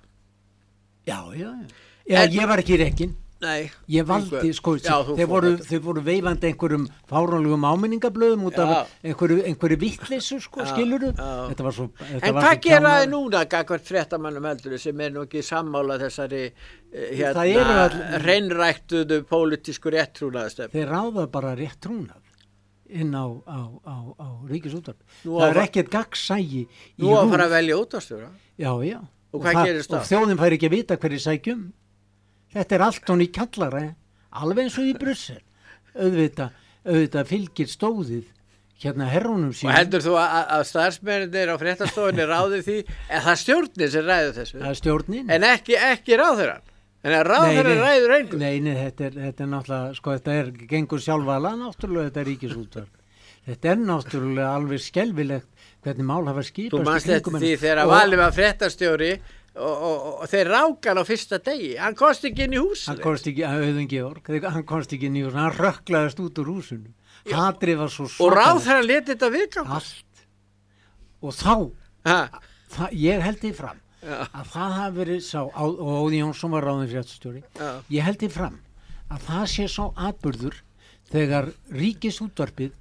Já, já, já. Já, en, ég var ekki rekinn. Nei, ég valdi, sko, já, þeir, voru, þeir voru veifandi einhverjum fáránlegum áminningablöðum út af einhverju, einhverju vittleysu, sko, skilurðu? Þetta var svo... Þetta en hvað gera þið núna, gagvart fréttamannum heldur sem er nú ekki sammála þessari hérna, hreinræktuðu pólitísku réttrúnaðastefnu? Þeir ráða bara réttrúnað inn á, á, á, á ríkisútvarp. Það er ekkert gagnsægi í RÚV. Nú að fara að velja útvarpsstjóra? Já, já. Og hvað gerist það? Og þjóðin fær ekki að vita hverju sækjum. Þetta er allt hún í kallara, alveg eins og í Brussel. Auðvitað, auðvitað fylgir stóðið hérna herrunum sín. Og heldur þú að, að starfsmennir á fréttastofunni ráði því, en það er stjórnin sem ræður þessu? Það er stjórnin. En ekki, ekki ráðherran? En að ráðherran ræður einhver? Nei, nei, þetta er, þetta er náttúrulega, sko, þetta er gengur sjálfvala náttúrulega þetta ríkisútvarp. Þetta er náttúrulega alveg skelfilegt hvernig mál hafa skipast. Þú manst eftir því þegar að valið var fréttastjóri Og, og, og þeir rákan á fyrsta degi hann komst ekki inn í húsinu hann komst ekki, Auðun Georg hann komst ekki inn í húsinu, hann rökklaðist út úr húsinu hatrið var svo og ráð þegar hann letið þetta viðgangast allt og þá það, ég held því fram Já. Að það hafi verið sá og Óði Jónsson var ráðin fréttastjóri ég held því fram að það sé sá atburður þegar ríkisútvarpið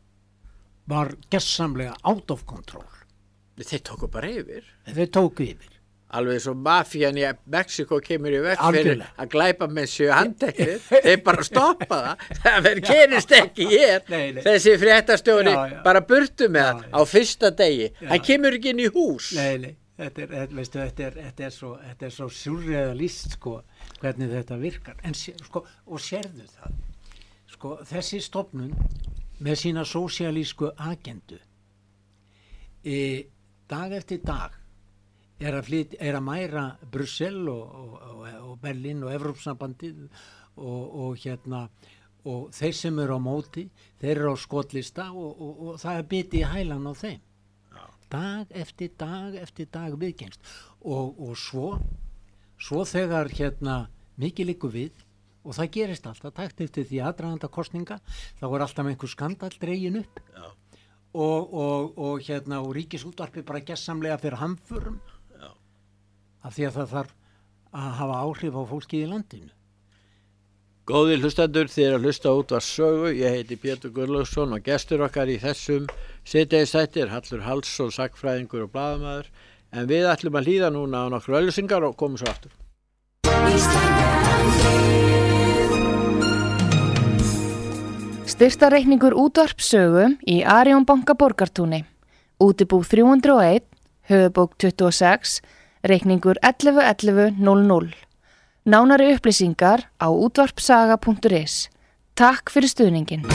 var gessamlega out of control þeir tóku bara yfir þeir tóku yfir alveg svo mafían í Mexiko kemur í vekk fyrir að glæpa með sjö handteknir þeir bara stoppa það það verður kerist ekki hér nei, nei. Þessi fréttastjóri já, já. Bara burtu með það á fyrsta degi já. Hann kemur ekki inn í hús nei, nei. Þetta, er, veistu, þetta, er, þetta, er svo, þetta er svo surrealist sko, hvernig þetta virkar en, sko, og sérðu það sko, þessi stofnun með sína sósíalísku agendu e, dag eftir dag er að, flyt, er að mæra Brussel og, og, og Berlín og Evrópsambandið og, og hérna og þeir sem eru á móti þeir eru á skotlista og, og, og það er biti í hælan á þeim Já. Dag eftir dag eftir dag viðgengst og, og svo svo þegar hérna mikið liggur við og það gerist alltaf takt eftir því aðdraganda kosninga þá er alltaf einhver skandall dregin upp Já. og, og, og hérna og ríkisútvarpið bara gessamlega fyrir hamförum af því að það þarf að hafa áhrif á fólkið í landinu. Góðir hlustendur, þið er að hlusta á Útvarpssögu. Ég heiti Pétur Gunnlaugsson og gestur okkar í þessum síðdegisþætti er Hallur Hallsson, sagnfræðingur og blaðamaður. En við ætlum að hlýða núna á nokkru auglýsingar og komum svo aftur. Styrktarreikningur Útvarpssögu í Arion banka Borgartúni. Útibú þrjú hundruð og einn, höfubók tuttugu og sex, reikningur ellefu ellefu núll núll. Nánari upplýsingar á útvarpsaga punktur is. Takk fyrir stuðningin.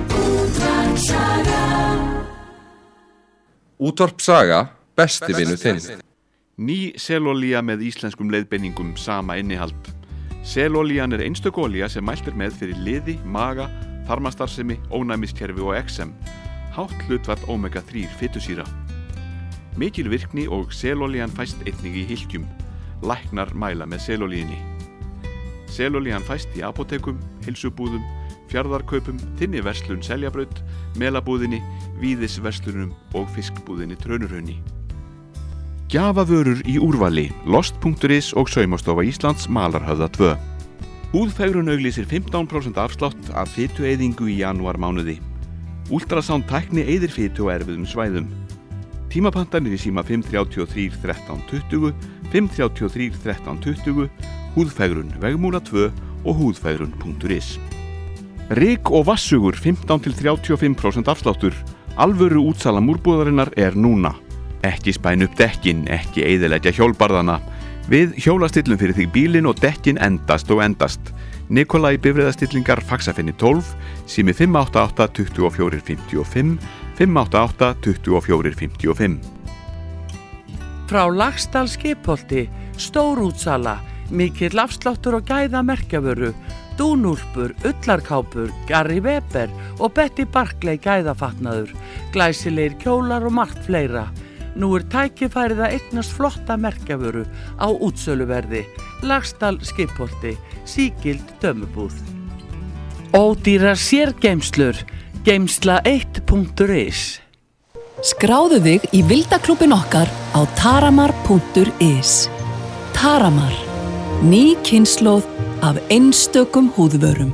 Útvarpsaga, besti vinur þinn. Ný selolía með íslenskum leiðbeiningum, sama innihald. Selolían er einstök olía sem mælt er með fyrir liði, maga, þarmastarfsemi, ónæmiskerfi og eksem. Hátt hlutfall omega þrjú fitusýra. Mikil virkni og selolían fæst einnig í hylkjum. Læknar mæla með selolíunni. Selolían fæst í apótekum, heilsubúðum, fjarðarkaupum, Þinniverslun Seljabraut, Melabúðinni, Víðisverslunum og fiskbúðinni Trönurhrauni. Gjafavörur í úrvali, lost punktur is og Saumastofa Íslands, Malarhöfða tvö. Húðfegrun auglýsir fimmtán prósent afslátt af fitueyðingu í janúar mánuði. Ultrasound tækni eyðir fitu á erfiðum svæðum. Tímapantanir í síma fimm þrjátíu og þrjú þrettán tuttugu, fimm þrjátíu og þrjú þrettán tuttugu, Húðfegrun Vegmúla tvö og húðfegrun punktur is. Ryk og vatnssugur fimmtán til þrjátíu og fimm prósent afsláttur. Alvöru útsala múrbúðarinnar er núna. Ekki spæn upp dekkin, ekki eyðileggja hjólbarðana. Við hjólastillum fyrir þig bílinn og dekkin endast og endast. Nikolai bifreiðastillingar Faxafinni tólf, sími fimm átta átta tuttugu og fjögur fimmtíu og fimm, fimm átta átta tuttugu og fjögur fimmtíu og fimm. Frá Laxdal Skipholti, stórútsala, mikill afsláttur og gæða merkjavöru, dúnúlpur, ullarkápur, Gary Weber og Betty Barclay gæðafatnaður, glæsilegir kjólar og margt fleira. Nú er tækifærið að eignast flotta merkjavöru á útsöluverði. Laxdal Skipholti, sígild dömubúð. Ódýrar sérgeymslur, geymsla eitt punktur is. Skráðu þig í vildaklúbbin okkar á taramar punktur is. Taramar, ný kynslóð af einstökum húðvörum.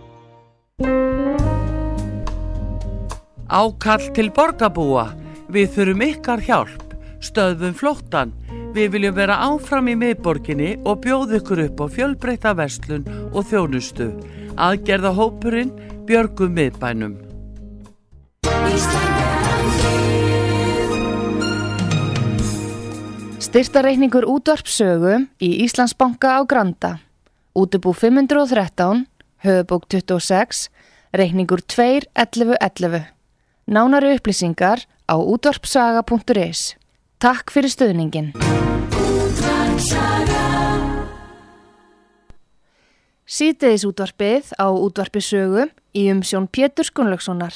Ákall til borgarbúa, við þurfum ykkar hjálp, stöðvum flóttann. Við viljum vera áfram í miðborginni og bjóða ykkur upp á fjölbreytta verslun og þjónustu. Aðgerðahópurinn björgum miðbænum. Styrktarreikningur Útvarpssögu í Íslandsbanka á Granda. Útibú fimm hundruð og þrettán, höfubók tuttugu og sex, reikningur tvö ellefu ellefu. Nánari upplýsingar á útvarpsaga punktur is. Takk fyrir stuðningin. Síðdegis útvarpið á Útvarpssögu í umsjón Péturs Gunnlaugssonar.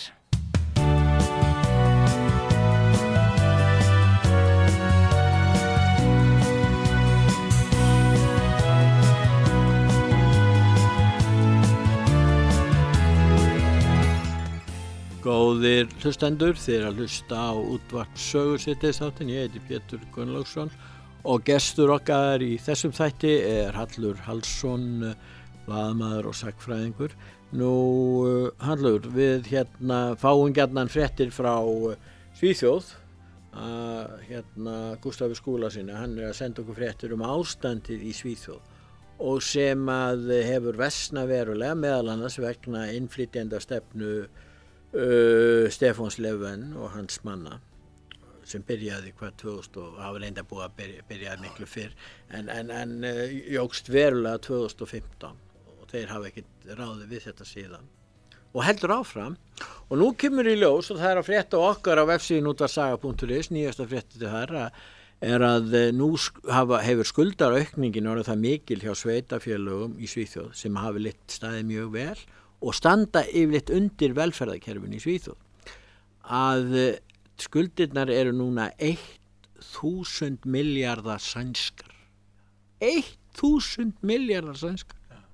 Góðir hlustendur, þið er að hlusta á Útvarpssögu síðdegisþáttinn. Ég heiti Pétur Gunnlaugsson og gestur okkar í þessum þætti er Hallur Hallsson, blaðamaður og sagnfræðingur. Nú, Hallur, við hérna fáum gjarnan fréttir frá Svíþjóð, að hérna Gústafi Skúlasyni, hann er að senda okkur fréttir um ástandið í Svíþjóð og sem að hefur versnað verulega, meðal annars vegna innflytjenda stefnu Uh, Stefáns Löfven og hans manna sem byrjaði hvað tvö þúsund og hafa reynda búið að byrja, byrjaði miklu fyrr en, en, en uh, jókst verulega tvö þúsund og fimmtán og þeir hafa ekkert ráðið við þetta síðan og heldur áfram og nú kemur í ljós og það er að frétta okkar á vefsíðunni útvarpsaga punktur is, nýjasta fréttið þar er að nú hafa, hefur skuldaraukningin orðið það mikil hjá sveitafélögum í Svíþjóð sem hafi litt staðið mjög vel og standa yfirleitt undir velferðarkerfinu í Svíþjóð að skuldirnar eru núna þúsund milljarðar sænskar. þúsund milljarðar sænskar.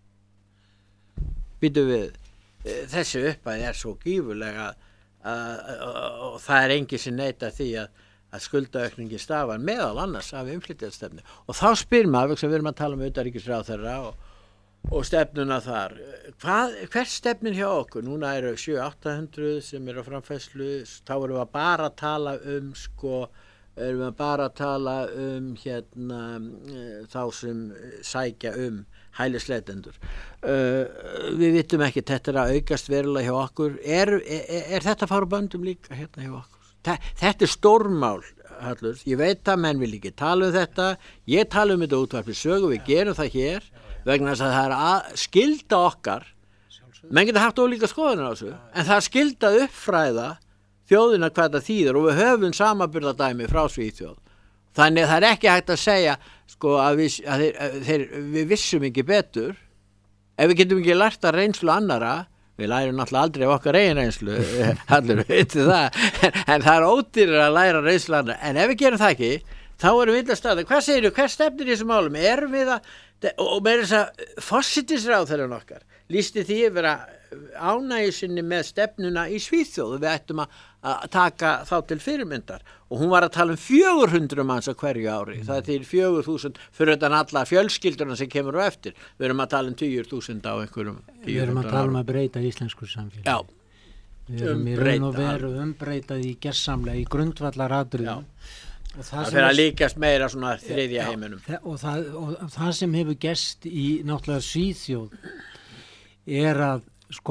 Býtu við, þessi upphæð er svo gífurlega og það er engin sem neita því að, að skuldaaukningi stafar meðal annars af innflytjandastefnu og þá spyr maður, við erum að tala um utanríkisráðherra og og stefnuna þar. Hvað, hvert stefnin hjá okkur? Núna eru sjö til átta hundruð sem eru á framfærslu, þá erum við bara að tala um sko, erum við bara að tala um hérna þá sem sækja um hælisleitendur. Uh, við vitum ekki, þetta er að aukast verulega hjá okkur. Er, er, er þetta fara böndum líka hérna hjá okkur? Þetta er stórmál, Hallur. Ég veit að menn vil ekki tala um þetta. Ég tala um þetta útvarpið sögu, við gerum það hér vegna þess að það er að skylda okkar. Menn geta haft ólíka skoðunar á þessu, en það er skylda að uppfræða þjóðina hvað það þýðir og við höfum samaburðardæmi frá Svíþjóð. Þannig að það er ekki hægt að segja sko, að, við, að þeir, að þeir, við vissum ekki betur. Ef við getum ekki lært að reynslu annara, við lærum náttúrulega aldrei af okkar eigin reynslu, allir veitir það, en, en það er ódýrar að læra reynslu annara. En ef við gerum það ekki, þá erum við illa staðið. Hvað segir þú, hvað stefnir í þessum málum? Erum við að, og með þess að forsætisráðherrann okkar lýsti því að vera ánægju sinni með stefnuna í Svíþjóð. Við ættum að, að taka þá til fyrirmyndar og hún var að tala um fjögur hundruð manns á hverju ári. Mm. Það er til fjögur þúsund fyrir utan alla fjölskyldurna sem kemur á eftir. Við erum að tala um tíu þúsund á einhverjum. Við erum að tala um að breyta íslensku samfélagi. Já. Við erum í raun og veru umbreytað í gersamlega í grundvallaratriðum. Og það, það fyrir að líkast meira svona þriðja já, heiminum. Og það, og það sem hefur gerst í náttúrulega Svíþjóð er að sko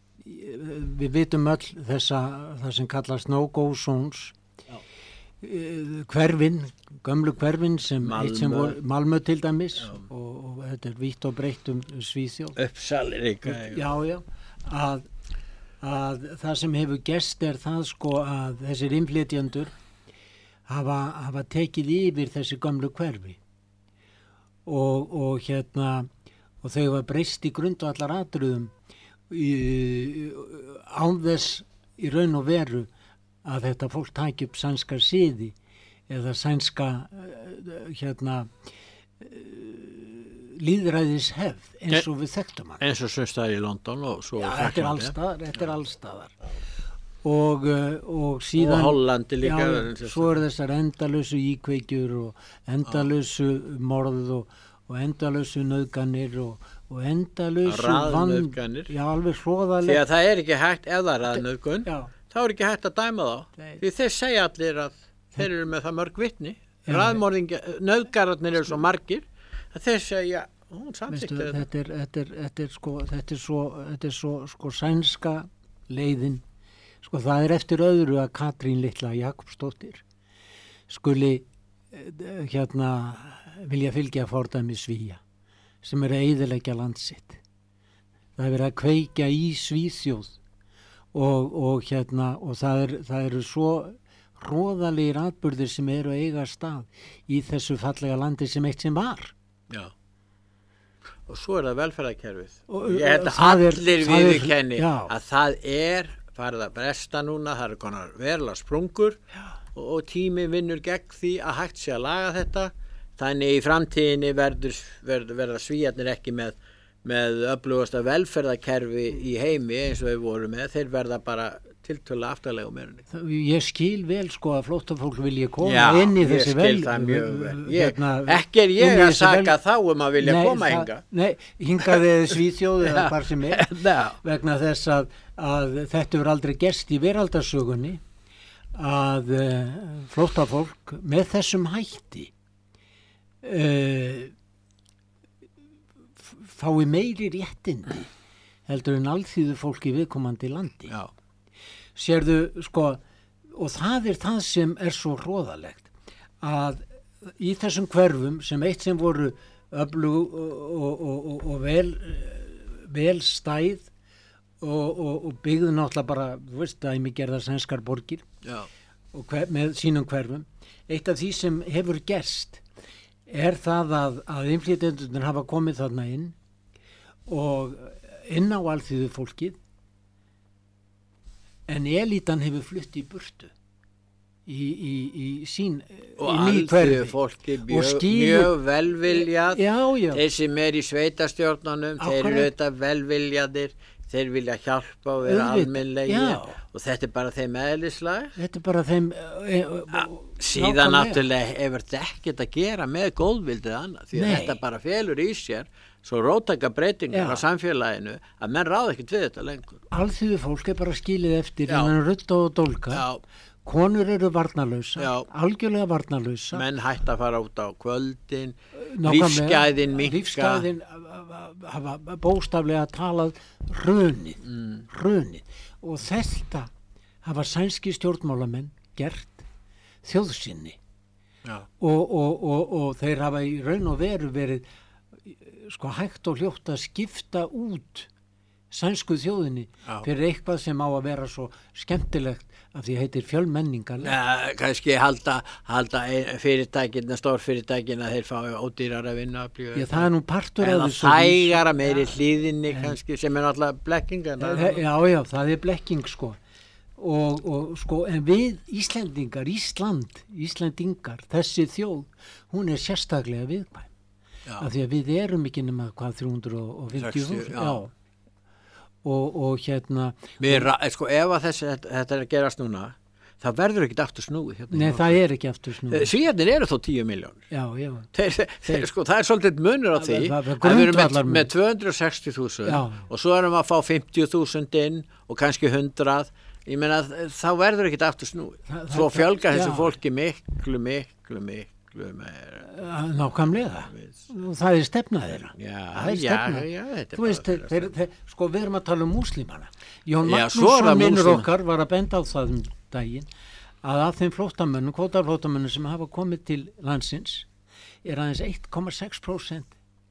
við vitum öll þessa það sem kallast no-go zones hverfin, gömlu hverfin sem Malmö, eitt sem voru Malmö til dæmis og, og þetta er vítt og breytt um Svíþjóð. Uppsalir líka. Já, já, að, að það sem hefur gerst er það sko að þessir innflytjendur hafa, hafa tekið yfir þessi gömlu hverfi og, og hérna og þau var breyst í grundvallar atriðum án þess í raun og veru að þetta fólk tæki upp sænska siði eða sænska hérna lýðræðishefð eins og við þekktum hann. Eins og sumstaðar í London og svo ja, þetta er allstaðar, þetta er allstaðar. Og, og síðan og Hollandi líka. Já, svo er þessar endalösu íkveikjur og endalösu morð og og endalösu nauðganir og, og endalösu raðnauðganir. Já, alveg hróðaleg. Því að það er ekki hægt, ef það er raðnauðgun, þá er ekki hægt að dæma þá. Nei. Því þeir segja allir að þeir eru með það mörg vitni. Raðmorðingi, nauðgararnir eru svo margir, að þeir segja, hún samþykti þetta. Þetta er, þetta er, þetta er sko, þetta er svo, þetta er svo, sko, sænska leiðin. Sko, það er eftir öðru að Katrín litla Jakobsdóttir skuli hérna vilja fylgja fordæmi Svíja sem er að eyðileggja landsitt. Það er verið að kveikja í Svíþjóð og, og hérna og það, er, það eru svo hroðalegir atburðir sem eru að eiga stað í þessu fallega landi sem eitt sem var. Já. Og svo er það velferðarkerfið. Og ég held að allir viðurkenni að það er farið að bresta núna, það eru konar verulega sprungur og, og tími vinnur gegn því að hægt sé að laga þetta. Þannig í framtíðinni verður, verður, verða Svíarnir ekki með, með öflugasta velferðarkerfi í heimi eins og við vorum með. Þeir verða bara tiltölulega aftarlega meirinni. Ég skil vel sko að flóttafólk vilja koma Já, inn í þessi vel. Já, ég skil það mjög vel. Ég, hérna, ekki er ég að saka vel... þá um að vilja nei, koma hinga. Nei, hingaði Svíþjóð eða hvar sem er. Vegna þess að, að þetta verður aldrei gerst í veraldarsögunni að uh, flóttafólk með þessum hætti Uh, fái meiri réttindi heldur en alþýðu fólk í viðkomandi landi. Já. Sérðu sko og það er það sem er svo hroðalegt að í þessum hverfum sem eitt sem voru öflug og, og, og, og vel vel stæð og, og, og byggðu náttúrulega bara þú veist dæmi gerðar sænskar borgir Já. Og hver, með sínum hverfum eitt af því sem hefur gerst er það að, að innflytjendurnir hafa komið þarna inn og inn á alþýðu fólkið en elítan hefur flutt í burtu í, í, í sín og alþýðu fólkið mjög, skilur, mjög velviljað já, já. Þeir sem er í sveitastjórnunum þeir eru auðvitað velviljaðir þeir vilja hjálpa og vera almennlegir og þetta er bara þeim eðlislega þetta er bara þeim e, e, síðan náttúrulega hefur þetta ekkert að gera með góðvildið annað því að Nei. Þetta bara felur í sér svo róttæka breytingar Já. á samfélaginu að menn ráða ekkert við þetta lengur. Alþýðu fólk er bara skilið eftir Já. innan rudda og dólka. Já, Konur eru varnarlausa, Já. algjörlega varnarlausa. menn hætt að fara út á kvöldin, Nákvæmlega, lífsgæðin minnka. Lífsgæðin hafa bóstaflega talað hrunið, mm. hrunið. Og þetta hafa sænski stjórnmálamenn gert þjóðsynni. Já. Og, og, og, og þeir hafa í raun og veru verið sko hægt og hljótt að skipta út sænsku þjóðinni Já. fyrir eitthvað sem á að vera svo skemmtilegt af því heitir fjölmenningar. Ja, kannski halda, halda fyrirtækin, stór fyrirtækin að þeir fái ódýrar að vinna. Já, það er nú partur eða af þessu. þægara meiri hlýðinni kannski sem er náttúrulega blekking. Já, já, það er blekking sko. Og, og sko, en við Íslendingar, Ísland, Íslendingar, þessi þjóð, hún er sérstaklega viðkvæm. Já. Af því að við erum ekki nema hvað þrjú hundruð fimmtíu þúsund. já. Já. Og, og hérna Við, sko, ef að þessi, þetta, þetta er að gerast núna, það verður ekkit aftur snúið. Hérna Nei, það er ekki aftur snúið. Svíjarnir eru þó tíu miljónir. Já, já. Þeir, þeir, sko, það er svolítið munur á því Það- það- það að við erum með, grundvallarmunur. með tvö hundruð sextíu þúsund Já. og svo erum við að fá fimmtíu þúsund inn og kannski hundrað. Ég meina, þá verður ekkit aftur snúið. Það- Svo það- fjölga þessu já. fólki miklu, miklu, miklu meira. Nákvæmlega. Og það er stefna þeirra. Já, það er já, stefna. já, þetta er Þú veist, bara þeir, þeir, þeir, sko, við erum að tala um múslimana. Jón Já, svo er það Magnússon vinnur múslima. okkar var að benda á það um daginn að af þeim flóttamönnum, kvótaflóttamönnum sem hafa komið til landsins er aðeins eitt komma sex prósent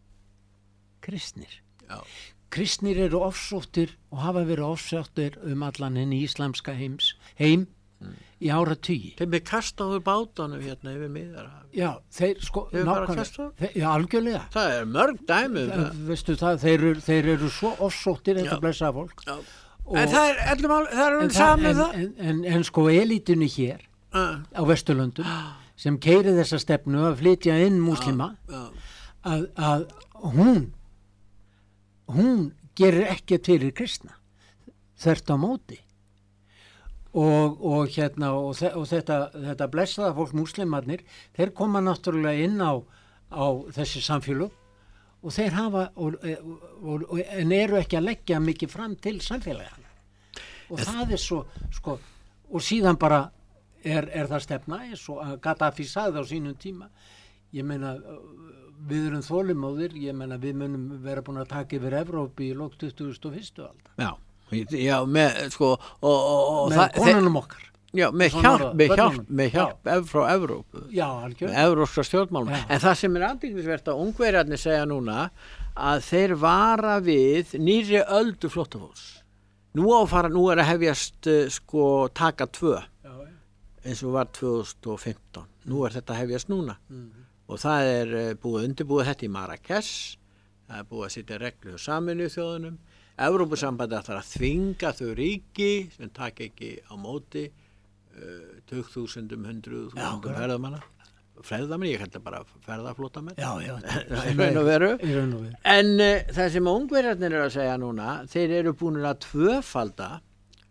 kristnir. Já. Kristnir eru ofsóttir og hafa verið ofsóttir um allan henni íslamska heims, heim Mm. í áratugi. Þeim er kastaður bátanum hérna yfir miðar. Já, þeir sko Hefur bara nákvæmlega- kastað? þeir, já, algjörlega. Það er mörg dæmi um það. Veistu það, þeir eru, þeir eru svo ofsóttir þetta Já. blessaða fólk. Já. Og- En það er ellum ál, það er en, um það, saman en, það. en, en, en sko elitunni hér Ah, á Vesturlöndum sem keiri þessa stefnu að flytja inn múslima já. að, að hún hún gerir ekkert fyrir kristna þvert á móti og, og hérna og, þe og þetta, þetta blessaða fólk múslimarnir, þeir koma náttúrulega inn á, á þessi samfélög og þeir hafa og, og, og, en eru ekki að leggja mikið fram til samfélagana og það er svo sko, og síðan bara er, er það stefna eins og að Gaddafi sagði á sínum tíma. Ég meina við erum þolimóðir, ég meina við munum vera búin að taka yfir Evrópu í lok tuttugustu og fyrstu aldar Já, já, með, sko, og, og, og með það- konunum okkar. Já, með Svona hjálp, orða- með hjálp, börnunum. með hjálp ef, frá Evrópu, Já, algjörlega. evrópska stjórnmálum. Já. En það sem er aðdygnisvert að ungverjarnir segja núna að þeir vara við nýri öldu flóttafólks. Nú á að fara, nú er að hefjast uh, sko taka tvö eins og var tvö þúsund og fimmtán. Nú er þetta að hefjast núna og það er uh, búið undirbúið þetta í Marrakesh, það er búið að setja reglu á Sameinuðu þjóðunum. Evrópusambandi ætlar að þvinga þau ríki sem taka ekki á móti uh, tugþúsundum, hundruð þúsundum ferðamanna. Ferðamenn, ég held að bara ferðaflótamenn. Já, já. Í raun og veru. Í raun og veru. En uh, það sem ungverjarnir eru að segja núna, þeir eru búin að tvöfalda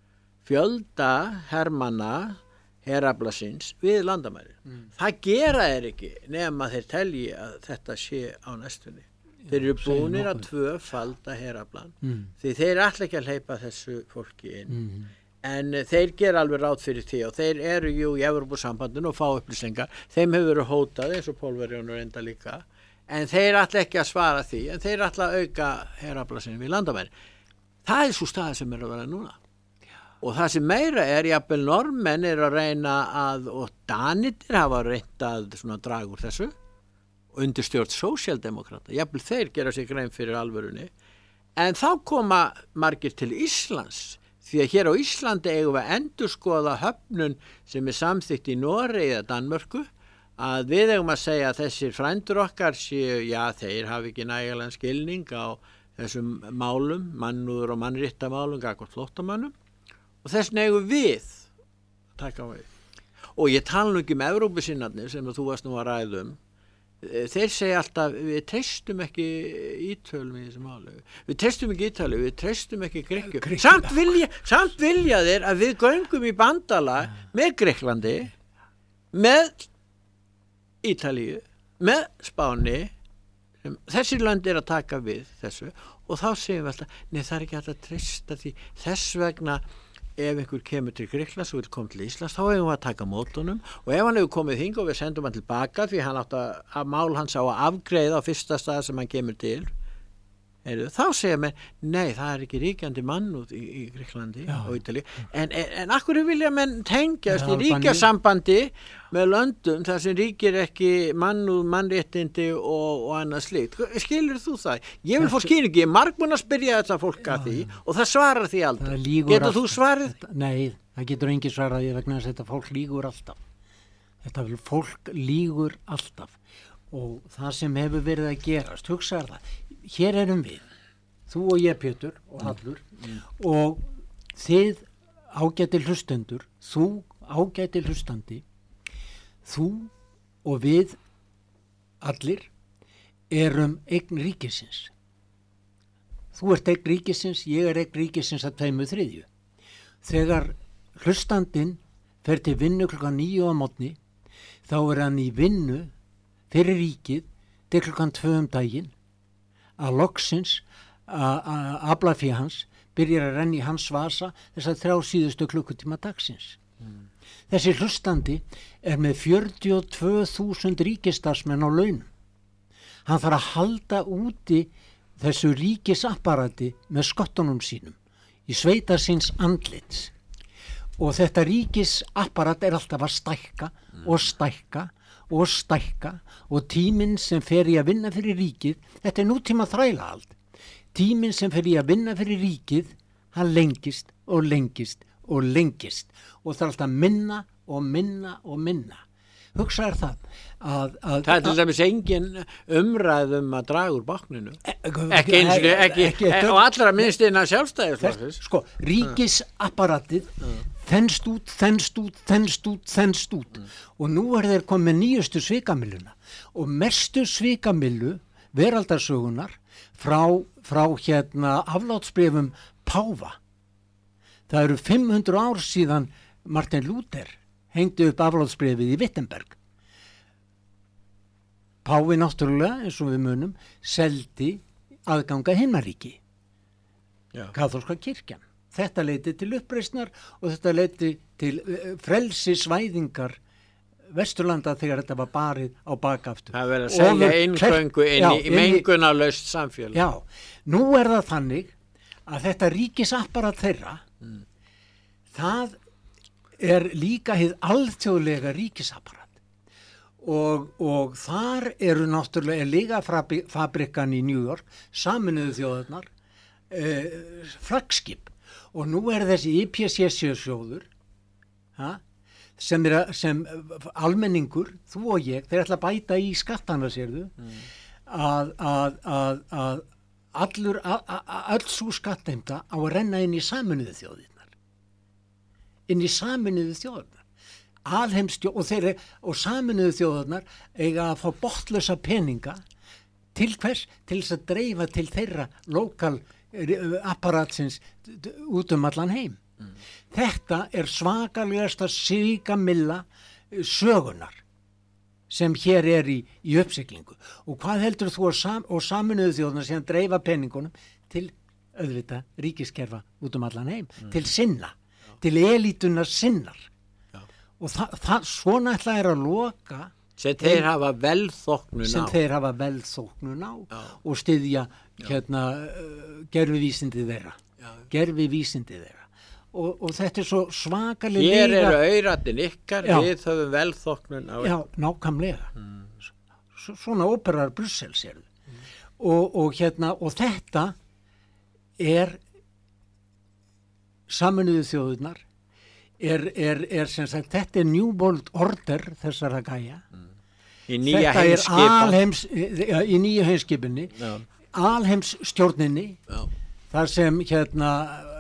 fjölda hermanna heraflasins við landamæri. Mm. Það gera þeir ekki nema þeir telji að þetta sé á næstunni. Þeir eru búinir að tvöfalda heraflan mm. því þeir ætla ekki að hleypa þessu fólki inn. Mm. En uh, þeir gera alveg ráð fyrir því og þeir eru jú í Evrópusambandinu og fá upplýsingar. Þeim hefur verið hótað eins og Pólverjónur enda líka. En þeir ætla ekki að svara því, en þeir ætla að auka heraflasinu við landamæri. Það er svo staða sem er að vera núna. Og það sem meira er, jafnvel normenn er að reyna að, og Danitir hafa reynt að svona draga úr þessu, undirstjórn sósíaldemókrata, jafnvel þeir gera sig grein fyrir alvörunni, en þá koma margir til Íslands, því að hér á Íslandi eigum við að endurskoða höfnun sem er samþykkt í Noregi eða Danmörku, að við eigum að segja að þessir frændur okkar séu, já, þeir hafi ekki nægilegan skilning á þessum málum, mannúður og mannréttamálum, gagnvart flóttamönnum, og þess eigum við að taka á við. Og ég tala nú ekki um Evrópusinnarnir sem þú varst nú að ræðum, þeir segja alltaf, við treystum ekki ítölum í þessu máli, við treystum ekki ítali, við treystum ekki Grekju, samt vilja, samt vilja þeir að við göngum í bandala með Greklandi, með Ítalíu, með Spáni, sem þessi lönd er að taka við þessu og þá segjum við alltaf, nei það er ekki hægt að treysta því þess vegna ef einhver kemur til Grikklands og vil koma til Íslands þá hefum við að taka mótunum og ef hann hefur komið hing og við sendum hann tilbaka því hann átt að, að mál hans á að afgreiða á fyrsta stað sem hann kemur til Heyrðu, þá segja mér, nei það er ekki ríkjandi mannúð í, í Gríklandi Já. og Ítalíu en, en, en akkur vilja menn tengjast Já, í ríkjasambandi með löndum þar sem ríkir ekki mannúð, mannréttindi og, og annað slíkt skilur þú það? Ég vil fá skýringu, ég er margbúin að spyrja þetta fólk að því og það svarar því aldrei getur þú svarið? Þetta, nei, það getur engin svarað ég vegna þess að þetta fólk lígur alltaf þetta fólk lígur alltaf og það sem hefur verið að gerast hugsaðu það hér erum við, þú og ég Pétur og Hallur mm. og þið ágæti hlustendur, þú ágæti hlustandi, þú og við allir erum eign ríkisins. Þú ert eign ríkisins, ég er eign ríkisins að tveimur þriðju. Þegar hlustandinn fer til vinnu klukkan níu á mótni, þá er hann í vinnu fyrir ríkið til klukkan tvö um daginn að loksins að aflafí hans byrjar að renna í hans vasa þess að þrjá síðustu klukkutíma dagsins. Mm. Þessi hlustandi er með fjörutíu og tvö þúsund ríkistarfsmenn á launum. Hann þarf að halda úti þessu ríkisapparati með skottunum sínum í sveita síns andlits. Og þetta ríkisapparat er alltaf að stækka mm. og stækka og stækka og tíminn sem fer í að vinna fyrir ríkið, þetta er nútíma þrælahald. Tíminn sem fer í að vinna fyrir ríkið, hann lengist og lengist og lengist og það er alltaf minna og minna og minna. Hugsaðu það að, að það er til dæmis engin umræðum að draga úr bákninu ekki eins og ekki, ekki og allra minnst innan sjálfstæðisflokksins sko, ríkisapparatið þenst út, þenst út, þenst út, þenst út mm. og nú er þeir komið nýjustu svikamilluna og mestu svikamillu veraldarsögunar frá, frá hérna aflátsbréfum páfa. Það eru fimm hundruð ár síðan Martin Luther hengdi upp aflátsbréfið í Wittenberg. Páfi náttúrulega, eins og við munum, seldi aðganga himnaríki, kaþólska kirkjan. Þetta leiti til uppreisnar og þetta leiti til frelsisvæðingar Vesturlanda þegar þetta var barið á bakaftur. Það verður að selja inngöngu inn í, í mengunarlaust samfélag. Já, nú er það þannig að þetta ríkisapparat þeirra, mm. það er líka hið alþjóðlega ríkisapparat og, og þar eru náttúrulega líka fabrikan í New York, Sameinuðu þjóðirnar, eh, flaggskip og nú er þessi I P C C-sjóður ha, sem, er, sem almenningur, þú og ég, þeir ætla að bæta í skattana sérðu mm. að, að, að, að allur, að, að, öll svo skattheimta á að renna inn í Sameinuðu þjóðirnar inn í Sameinuðu þjóðirnar alheimstjó og þeir og Sameinuðu þjóðirnar eiga að fá botnlausa peninga til hvers? Til þess að dreifa til þeirra lokal apparatsins út um allan heim. Mm. Þetta er svakalegasta svikamilla sögunar sem hér er í, í uppsiglingu og hvað heldur þú að sam, og Sameinuðu þjóðirnar sem dreifa peningunum til auðvitað ríkiskerfa út um allan heim, mm. til sinna til elítunar sinnar Já. Og það, það svona ætla er að loka sem þeir hafa velþóknun á sem þeir hafa velþóknun á Já. Og styðja hérna uh, gervivísindi þeirra Já. gervivísindi þeirra og, og þetta er svo svakalega hér líka, eru auratin ykkar Já. Við höfum velþóknun á Já, nákvæmlega mm. S- svona óperar Brussels er mm. og, og hérna og þetta er Sameinuðu þjóðirnar er, er, er sem sagt, þetta er New World Order þessara gæja mm. í nýja heimskipa í nýja heimskipinni Já. Alheims stjórninni Já. Þar sem hérna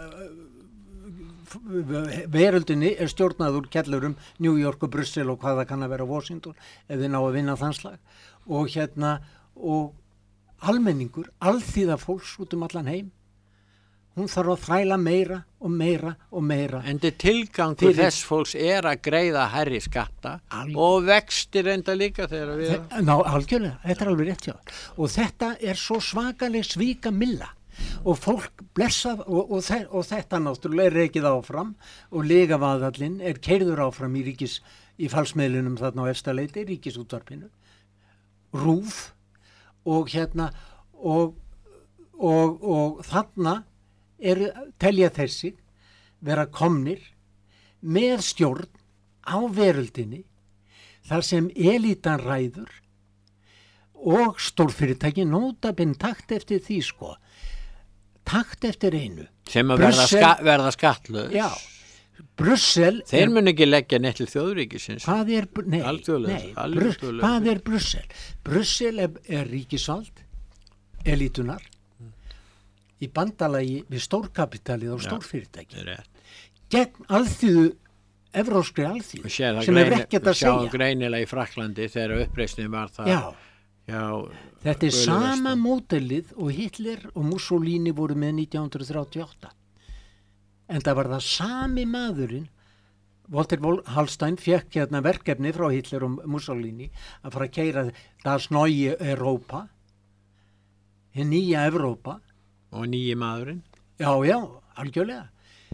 veröldinni er stjórnað úr kellurum New York og Brussel og hvað það kann að vera Washington ef þið ná að vinna þann slag og hérna og almenningur, alþýða fólks út um allan heim hún þarf að þræla meira og meira og meira. En þetta tilgangur Fyrir- þess fólks er að greiða hærri skatta Alg- og vextir enda líka þegar við Þe- Ná, algjörlega, þetta er alveg rétt hjá þér. Og þetta er svo svakaleg svíka milla og fólk blessað og, og, þe og þetta náttúrulega er reikið áfram og legavaðallinn er keyrður áfram í ríkis í falsmiðlunum þarna á efstaleiti, ríkisútvarpinu, rúf og hérna og, og, og þarna er, telja þessi vera komnir með stjórn á veröldinni þar sem elítan ræður og stórfyrirtæki nota binn takt eftir því sko, takt eftir einu. sem að verða, Brussel- ska, verða skattlaus. Já, Brussel Þeir er, mun ekki leggja neitt til þjóðríkisins. hvað er, Br- nei, Alþjóðlega, nei, alþjóðlega. Brus, hvað er Brussel? Brussel er, er ríkisvald, elítunar, í bandalagi við stórkapitalið og stórfyrirtæki. Það er rétt. Gegn alþýðu, evróskri alþýðu, Við séum það sem er greini- ekkert við að sjáum segja. greinilega í Fraklandi þegar uppreisnin var það. Já, Já, þetta er Gulu sama vestan. módelið og Hitler og Mussolini voru með nítján hundruð þrjátíu og átta. En það var það sami maðurinn, Walter Hallstein fekk hérna verkefni frá Hitler og Mussolini að fara að keyra das neue Europa, hinn nýja Evrópa. og nýji maðurinn. Já, já, algjörlega.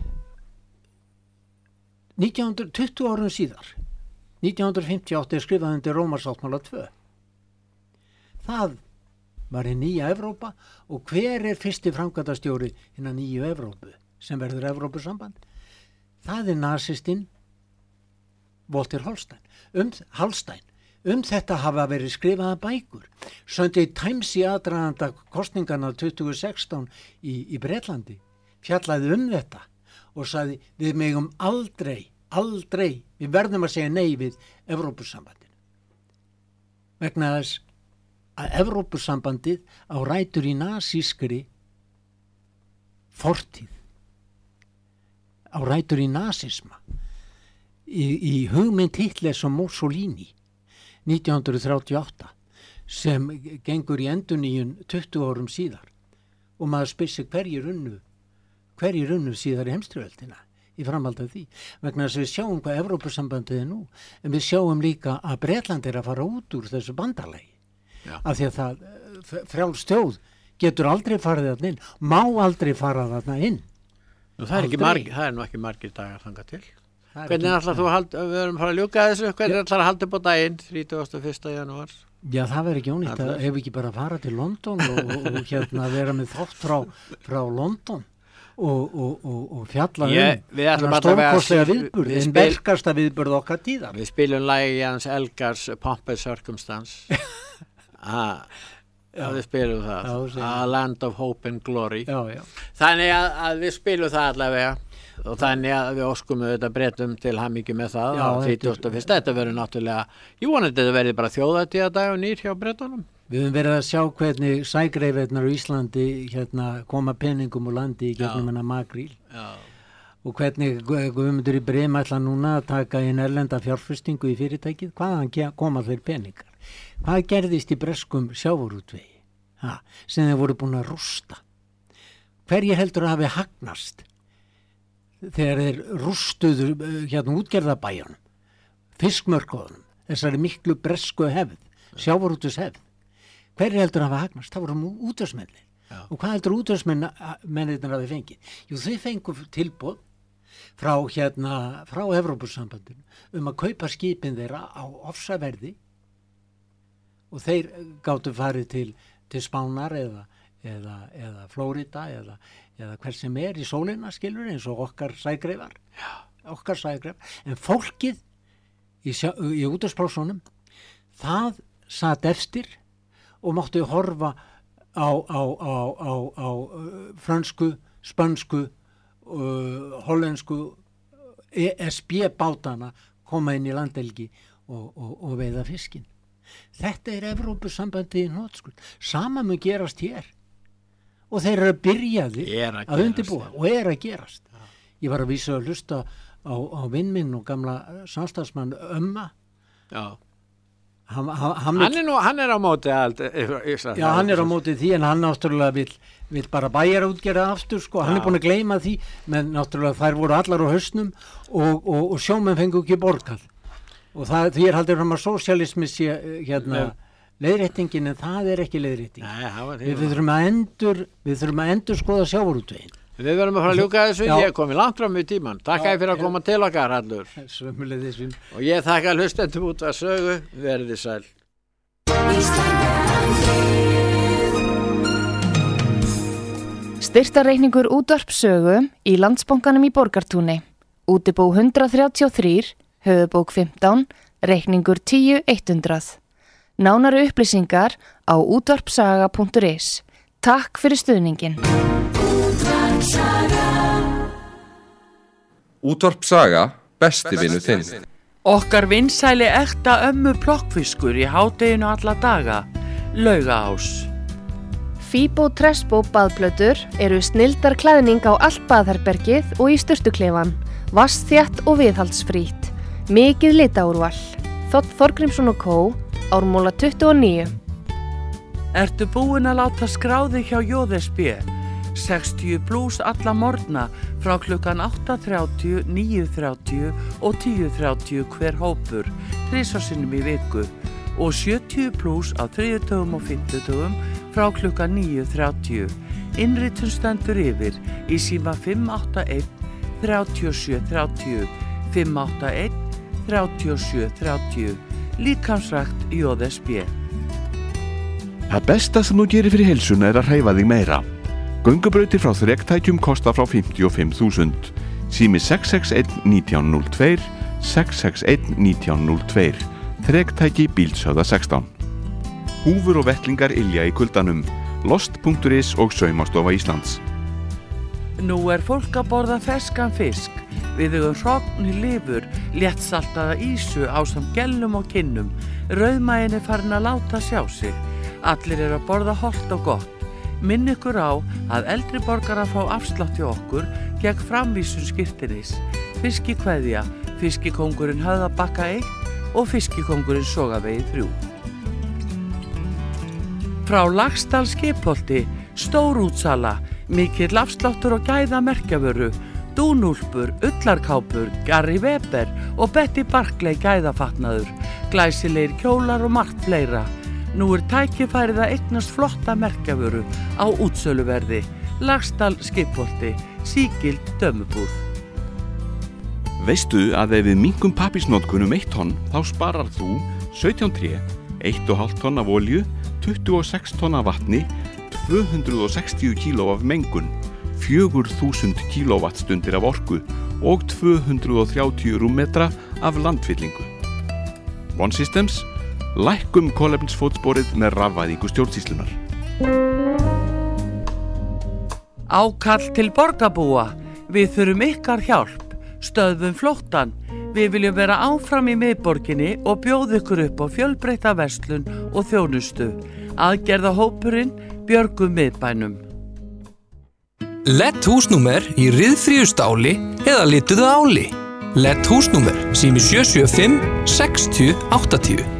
nítján hundruð tuttugu árum síðar, nítján hundruð fimmtíu og átta er skrifað undir Rómarsáttmála tvö. Það var hinn nýja Evrópa og hver er fyrsti framkvæmdastjóri hinna nýju Evrópu sem verður Evrópusamband? Það er nasistinn Walter Hallstein. Um, Hallstein. Um þetta hafa verið skrifaða bækur. Sunday Times í aðdraganda kosningarna tuttugu sextán í, í Bretlandi fjallaði um þetta og sagði við megum aldrei, aldrei, við verðum að segja nei við Evrópusambandinu. Vegna þess að Evrópusambandið á rætur í nasískri fortíð, á rætur í nasisma, í, í hugmynd Hitlers og Mussolini nítján hundruð þrjátíu og átta sem gengur í endurnýjun tuttugu árum síðar og maður spyr sig hverjir unnu, hverjir unnu síðar í heimsstyrjöldina í framhald af því. Vegna þess að við sjáum hvað Evrópusambandið er nú, en við sjáum líka að Bretland er að fara út úr þessu bandalagi. Já. Af því að það frjáls þjóð getur aldrei farið þarna inn, má aldrei fara þarna inn. Nú, það, er ekki Aldrei. marg, það er nú ekki margir dagar þangað til. Það er Hvernig ekki- ætlar þú að halda, við erum að fara að ljúka þessu, hvernig ætlar að halda upp á daginn þrítugasta og fyrsta janúar? Já, það verður ekki ónýtt að Allir. ef ekki bara fara til London og, og, og hérna vera með þátt frá, frá London og, og, og, og fjalla Ég- um við ætlum þennan allavega að- stórkostlega við- viðburð, við en spil- verkasta viðburð okkar tíðar. Við spilum lagi Jans Elgars Pompous Circumstance. ah, já, við spilum það. Já, þú segir A það. Land of Hope and Glory. Já, já. Þannig að, að við spilum það allavega og þannig að við óskum auðvitað breytum til hamingju með það Já, á þetta er- þrítugasta og fyrsta. Þetta verður náttúrulega, ég vonandi að þetta verði bara þjóðatíðadag og nýr hjá breytunum. Við höfum verið að sjá hvernig sægreifirnar á Íslandi hérna, koma peningum úr landi í gegnum Já. hennar makríl Já. og hvernig Gu- Guðmundur í Brim ætla núna að taka inn erlenda fjárfestingu í fyrirtækið, hvaðan ke- koma þeir peningar? Hvað gerðist í breskum sjávarútvegi ha, sem þeir voru búin að rústa? Hverju heldur að hafi hagnast þegar þeir rústuðu eh, hérna útgerðabæjunum, fiskmörkuðunum, þessari miklu bresku hefð, sjávarútus hefð? Hverju heldur að hafa hagnast? Það voru útvegsmennir. Og hvað heldur útvegsmennirnir hafi fengið? Jú, þau fengu tilboð frá hérna, frá Evrópusambandinu um að kaupa skipin þeirra á ofsaverði og þeir gátu farið til, til Spánar eða, eða, eða Flórida eða, eða hver sem er í sólina skilur eins og okkar sægreifar okkar sægreifar en fólkið í, sjá- í útvarsplásunum það satt efstir og máttu horfa á, á, á, á, á uh, frönsku, spönsku uh, hollensku E S B bátana koma inn í landelgi og, og, og veiða fiskin. Þetta er Evrópusambandið í hnótskuld. Sama mun gerast hér og þeir eru byrjaði Er að að gerast, undirbúa og er að gerast. Ég var að vísa að hlusta á, á vinn minn og gamla samstagsmann Ömma Já. hann, hann, hann, hann, er nú, hann er á móti allt, Ísland. Já, hann er á móti því en hann náttúrulega vil, vil bara bæjar útgerða aftur sko, hann er búin að gleyma því menn náttúrulega þær voru allar á hausnum og, og, og sjómenn fengu ekki borgað og það, því er haldið fram að sósíalismi sé hérna leiðréttingin en það er ekki leiðrétting. Nei, við, við þurfum að endur við þurfum að endur skoða sjávarútveginn. Við verðum að fara að ljúka þessu, ég er komið langt fram í tíman. Takk fyrir að koma til okkar, Hallur. Sömuleiðis. Og ég þakka hlustendum út að sögu, verði sæl. Styrktarreikningur útvarp sögu í Landsbankanum í Borgartúni. Útibú hundrað þrjátíu og þrjú, höfubók fimmtán, reikningur tíu hundrað. Nánari upplýsingar á útvarpsaga punktur is. Takk fyrir stuðningin. Útvarp Saga, besti vinur þinn. Okkar vinsæli ekta ömmu plokkfiskur í hádeginu alla daga, Laugaás. Fíbó Trespo baðplötur eru snildar klæðning á allt baðherbergið og í sturtuklefan, vassþétt og viðhaldsfrítt, mikið litaúrval. Þ. Þorgrímsson og Kó, Ármúla tuttugu og níu. Ertu búin að láta skráði hjá J S B? sextíu pluss alla morgna frá klukkan átta þrjátíu, níu þrjátíu og tíu þrjátíu hver hópur, þrisvar sinnum í viku og sjötíu pluss á þriðjudögum og fimmtudögum frá klukkan níu þrjátíu. Innritun stendur yfir í síma fimm átta einn, þrjátíu og sjö þrjátíu, fimm átta einn, þrjátíu og sjö þrjátíu. Líkamsrækt J S B. Það besta sem þú gerir fyrir heilsuna er að hreyfa þig meira. Göngubrautir frá þrektækjum kosta frá fimmtíu og fimm þúsund. Sími sex sex einn, nítján núll tvö, sex sex einn, nítján núll tvö. Þrektæki Bíldshöfða sextán. Húfur og vettlingar ylja í kuldanum. Lost punktur is og Saumastofa Íslands. Nú er fólk að borða ferskan fisk. Við höfum hrogn, lifur, léttsaltaða ýsu ásamt gellum og kinnum. Rauðmaginn er farin að láta sjá sig. Allir eru að borða hollt og gott. Minn ykkur á að eldri borgarar fá afslátt hjá okkur gegn framvísun skírteinis. Fiskikveðja, fiskikóngurinn Höfðabakka eitt og fiskikóngurinn Sogavegi þrjú. Frá Laxdal Skipholti, stórútsala, mikill afsláttur og gæða merkjavöru, dúnúlpur, ullarkápur, Gary Weber og Betty Barclay gæðafatnaður, glæsilegir kjólar og margt fleira. Nú er tækifærið að eignast flotta merkjavöru á útsöluverði. Laxdal Skipholti, sígild dömubúð. Veistu að ef við minkum pappírsnotkun um eitt tonn þá sparar þú sautján tré, eitt og hálft tonn af olíu, tuttugu og sex tonn af vatni, tvö hundruð og sextíu kíló af mengun, fjögur þúsund kílóvattstundir af orku og tvö hundruð og þrjátíu rúmmetra af landfyllingu. One Systems, lækkum kolefnisfótsporið með rafvæðingu stjórnsýslunar. Ákall til borgarbúa. Við þurfum ykkar hjálp. Stöðvum flóttann. Við viljum vera áfram í miðborginni og bjóða ykkur upp á fjölbreytta verslun og þjónustu. Aðgerðahópurinn Björgum miðbænum. L E D húsnúmer í ryðfríu stáli eða lituðu áli. L E D húsnúmer sími sjö sjö fimm, sextíu, áttatíu.